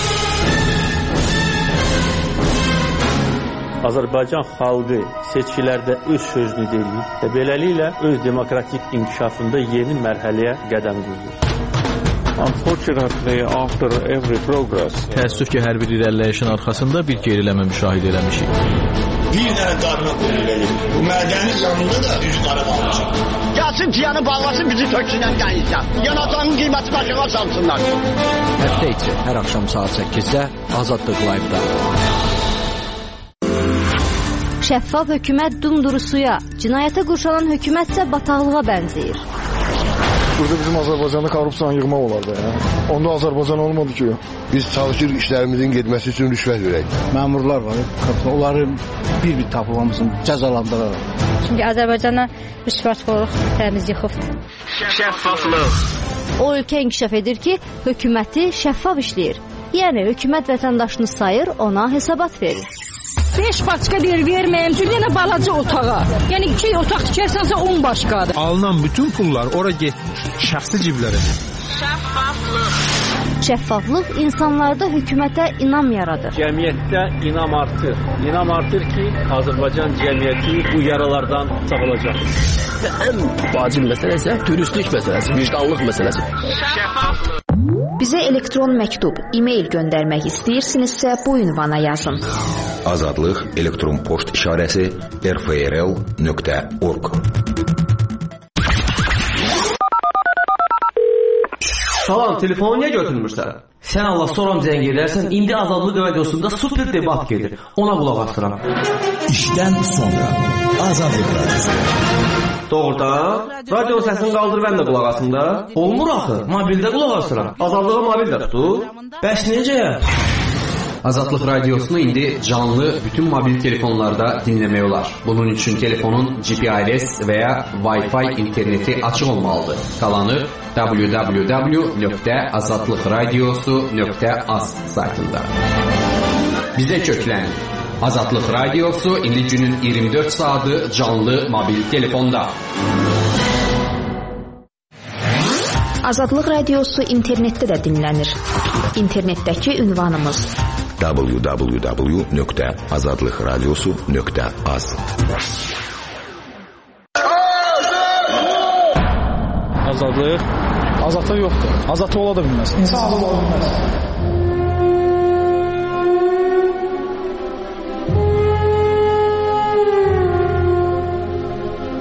Azərbaycan xalqı seçkilərdə öz sözünü deyir və beləliklə öz demokratik inkişafında yeni mərhələyə qədəm qoyur. Unfortunately, after every progress, təəssüf ki, hər bir irəliləyişin arxasında bir geriləmə müşahidə eləmişik. Bir dənə qarına qoyulur. Bu mədəni yanında da düz qara qalmışıq. Gəlsin tiyanı bağlasın, bizi töksünən qayıtsa. Yanacağının qiyməti başına salsınlar. Həftə içi hər axşam saat səkkizdə Azadlıq Live-da. Şəffaf hökumət dumduru suya, cinayətə qurşanan hökumət isə bataqlığa bənzəyir. Burada bizim Azərbaycanda korrupsiyanı yığmaq olardı. Ya. Onda Azərbaycan olmadı ki. Biz çalışırıq işlərimizin getməsi üçün rüşvət verək. Məmurlar var, onları bir-bir tapılmasın, cəzalandıraraq. Çünki Azərbaycana rüşvətxorluq təmiz yıxıbdır. Şəffaflıq. O ölkə inkişaf edir ki, hökuməti şəffaf işləyir. Yəni, hökumət vətəndaşını sayır, ona hesabat verir. beş başqa yer verməyəm üçün yenə balaca otağa. Yəni iki otaq tikərsənsə on başqadır. Alınan bütün pullar ora getmiş, şəxsi ciblərə. Şəffaflıq. Şəffaflıq insanlarda hökumətə inam yaradır. Cəmiyyətdə inam artır. İnam artır ki, Azərbaycan cəmiyyəti bu yaralardan sağalacaq. Ən vacib məsələ isə dürüstlük məsələsi, vicdanlıq məsələsi. Şəffaflıq. Bizə elektron məktub, e-mail göndərmək istəyirsinizsə bu ünvana yazın. Azadlıq elektron poçt işarəsi r f r l nöqtə org. Salam, telefonu niyə götürmürsən? Sən Allah soram zəng edərsən, indi Azadlıq Radiosunda super debat gedir. Ona qulaq asıram. İşdən sonra Azadlıq Radiosu. Doğrudan, radio səsini qaldır, mən də qulaq asım da. Olmur axı, mobildə qulaq asıram. Azadlığa mobildə tutur. Bəs necə? Azadlıq Radiosunu indi canlı bütün mobil telefonlarda dinləmək olar. Bunun üçün telefonun G P R S və ya Wi-Fi interneti açıq olmalıdır. Qalanı w w w nöqtə azadlıq radiosu nöqtə az saytında. Bizə köklən. Azadlıq Radiosu indi günün iyirmi dörd saatı canlı mobil telefonda. Azadlıq Radiosu internetdə də dinlənir. İnternetdəki ünvanımız w w w nöqtə azadlıq radiosu nöqtə az. Azadlıq? Azadlıq yoxdur. Azadlıq ola da bilməz. İnsan azad ola bilməz.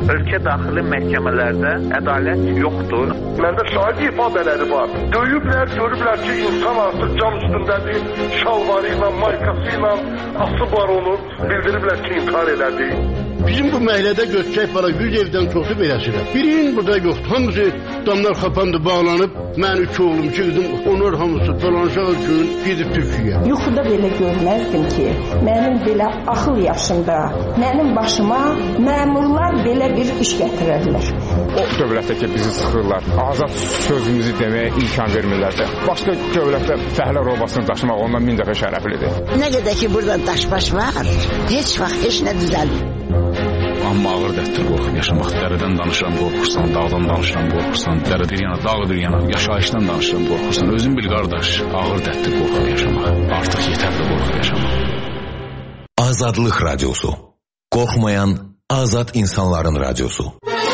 ölkə daxili məhkəmələrdə ədalət yoxdur. Məndə şahid ifadələri var. Döyüblər, görüblər ki, insan artıq can üstündədir, şalvarı ilə, maykası ilə asıblar onu, bildiriblər ki, intihar elədi. Bizim bu məhəllədə götürək para yüz evdən çoxu beləsidir. Birinin burada yoxdur. Hamısı damlar xapandı, bağlanıb. Mən üç oğlum, iki qızım, onlar hamısı dolanışaq üçün gedib Türkiyə. Yuxuda belə görməzdim ki, mənim belə axıl yaşımda, mənim başıma məmurlar belə bir iş gətirərlər. O dövlətdə ki, bizi sıxırlar, azad sözümüzü deməyə imkan vermirlər də. Başqa dövlətdə fəhlə robasını daşımaq ondan min dəfə şərəflidir. Nə qədər ki, burada daşbaş var, heç vaxt heç nə düzəlmir. Amma ağır dərtdir qorxub yaşamaq. Dərədən danışıram, qorxursan, dağdan danışıram, qorxursan, dərə bir yana, dağ bir yana, yaşayışdan danışıram, qorxursan. Özün bil qardaş, ağır dərtdir qorxub yaşamaq. Artıq yetərli qorxub yaşamaq. Azadlıq Radyosu. Qorxmayan azad insanların radyosu.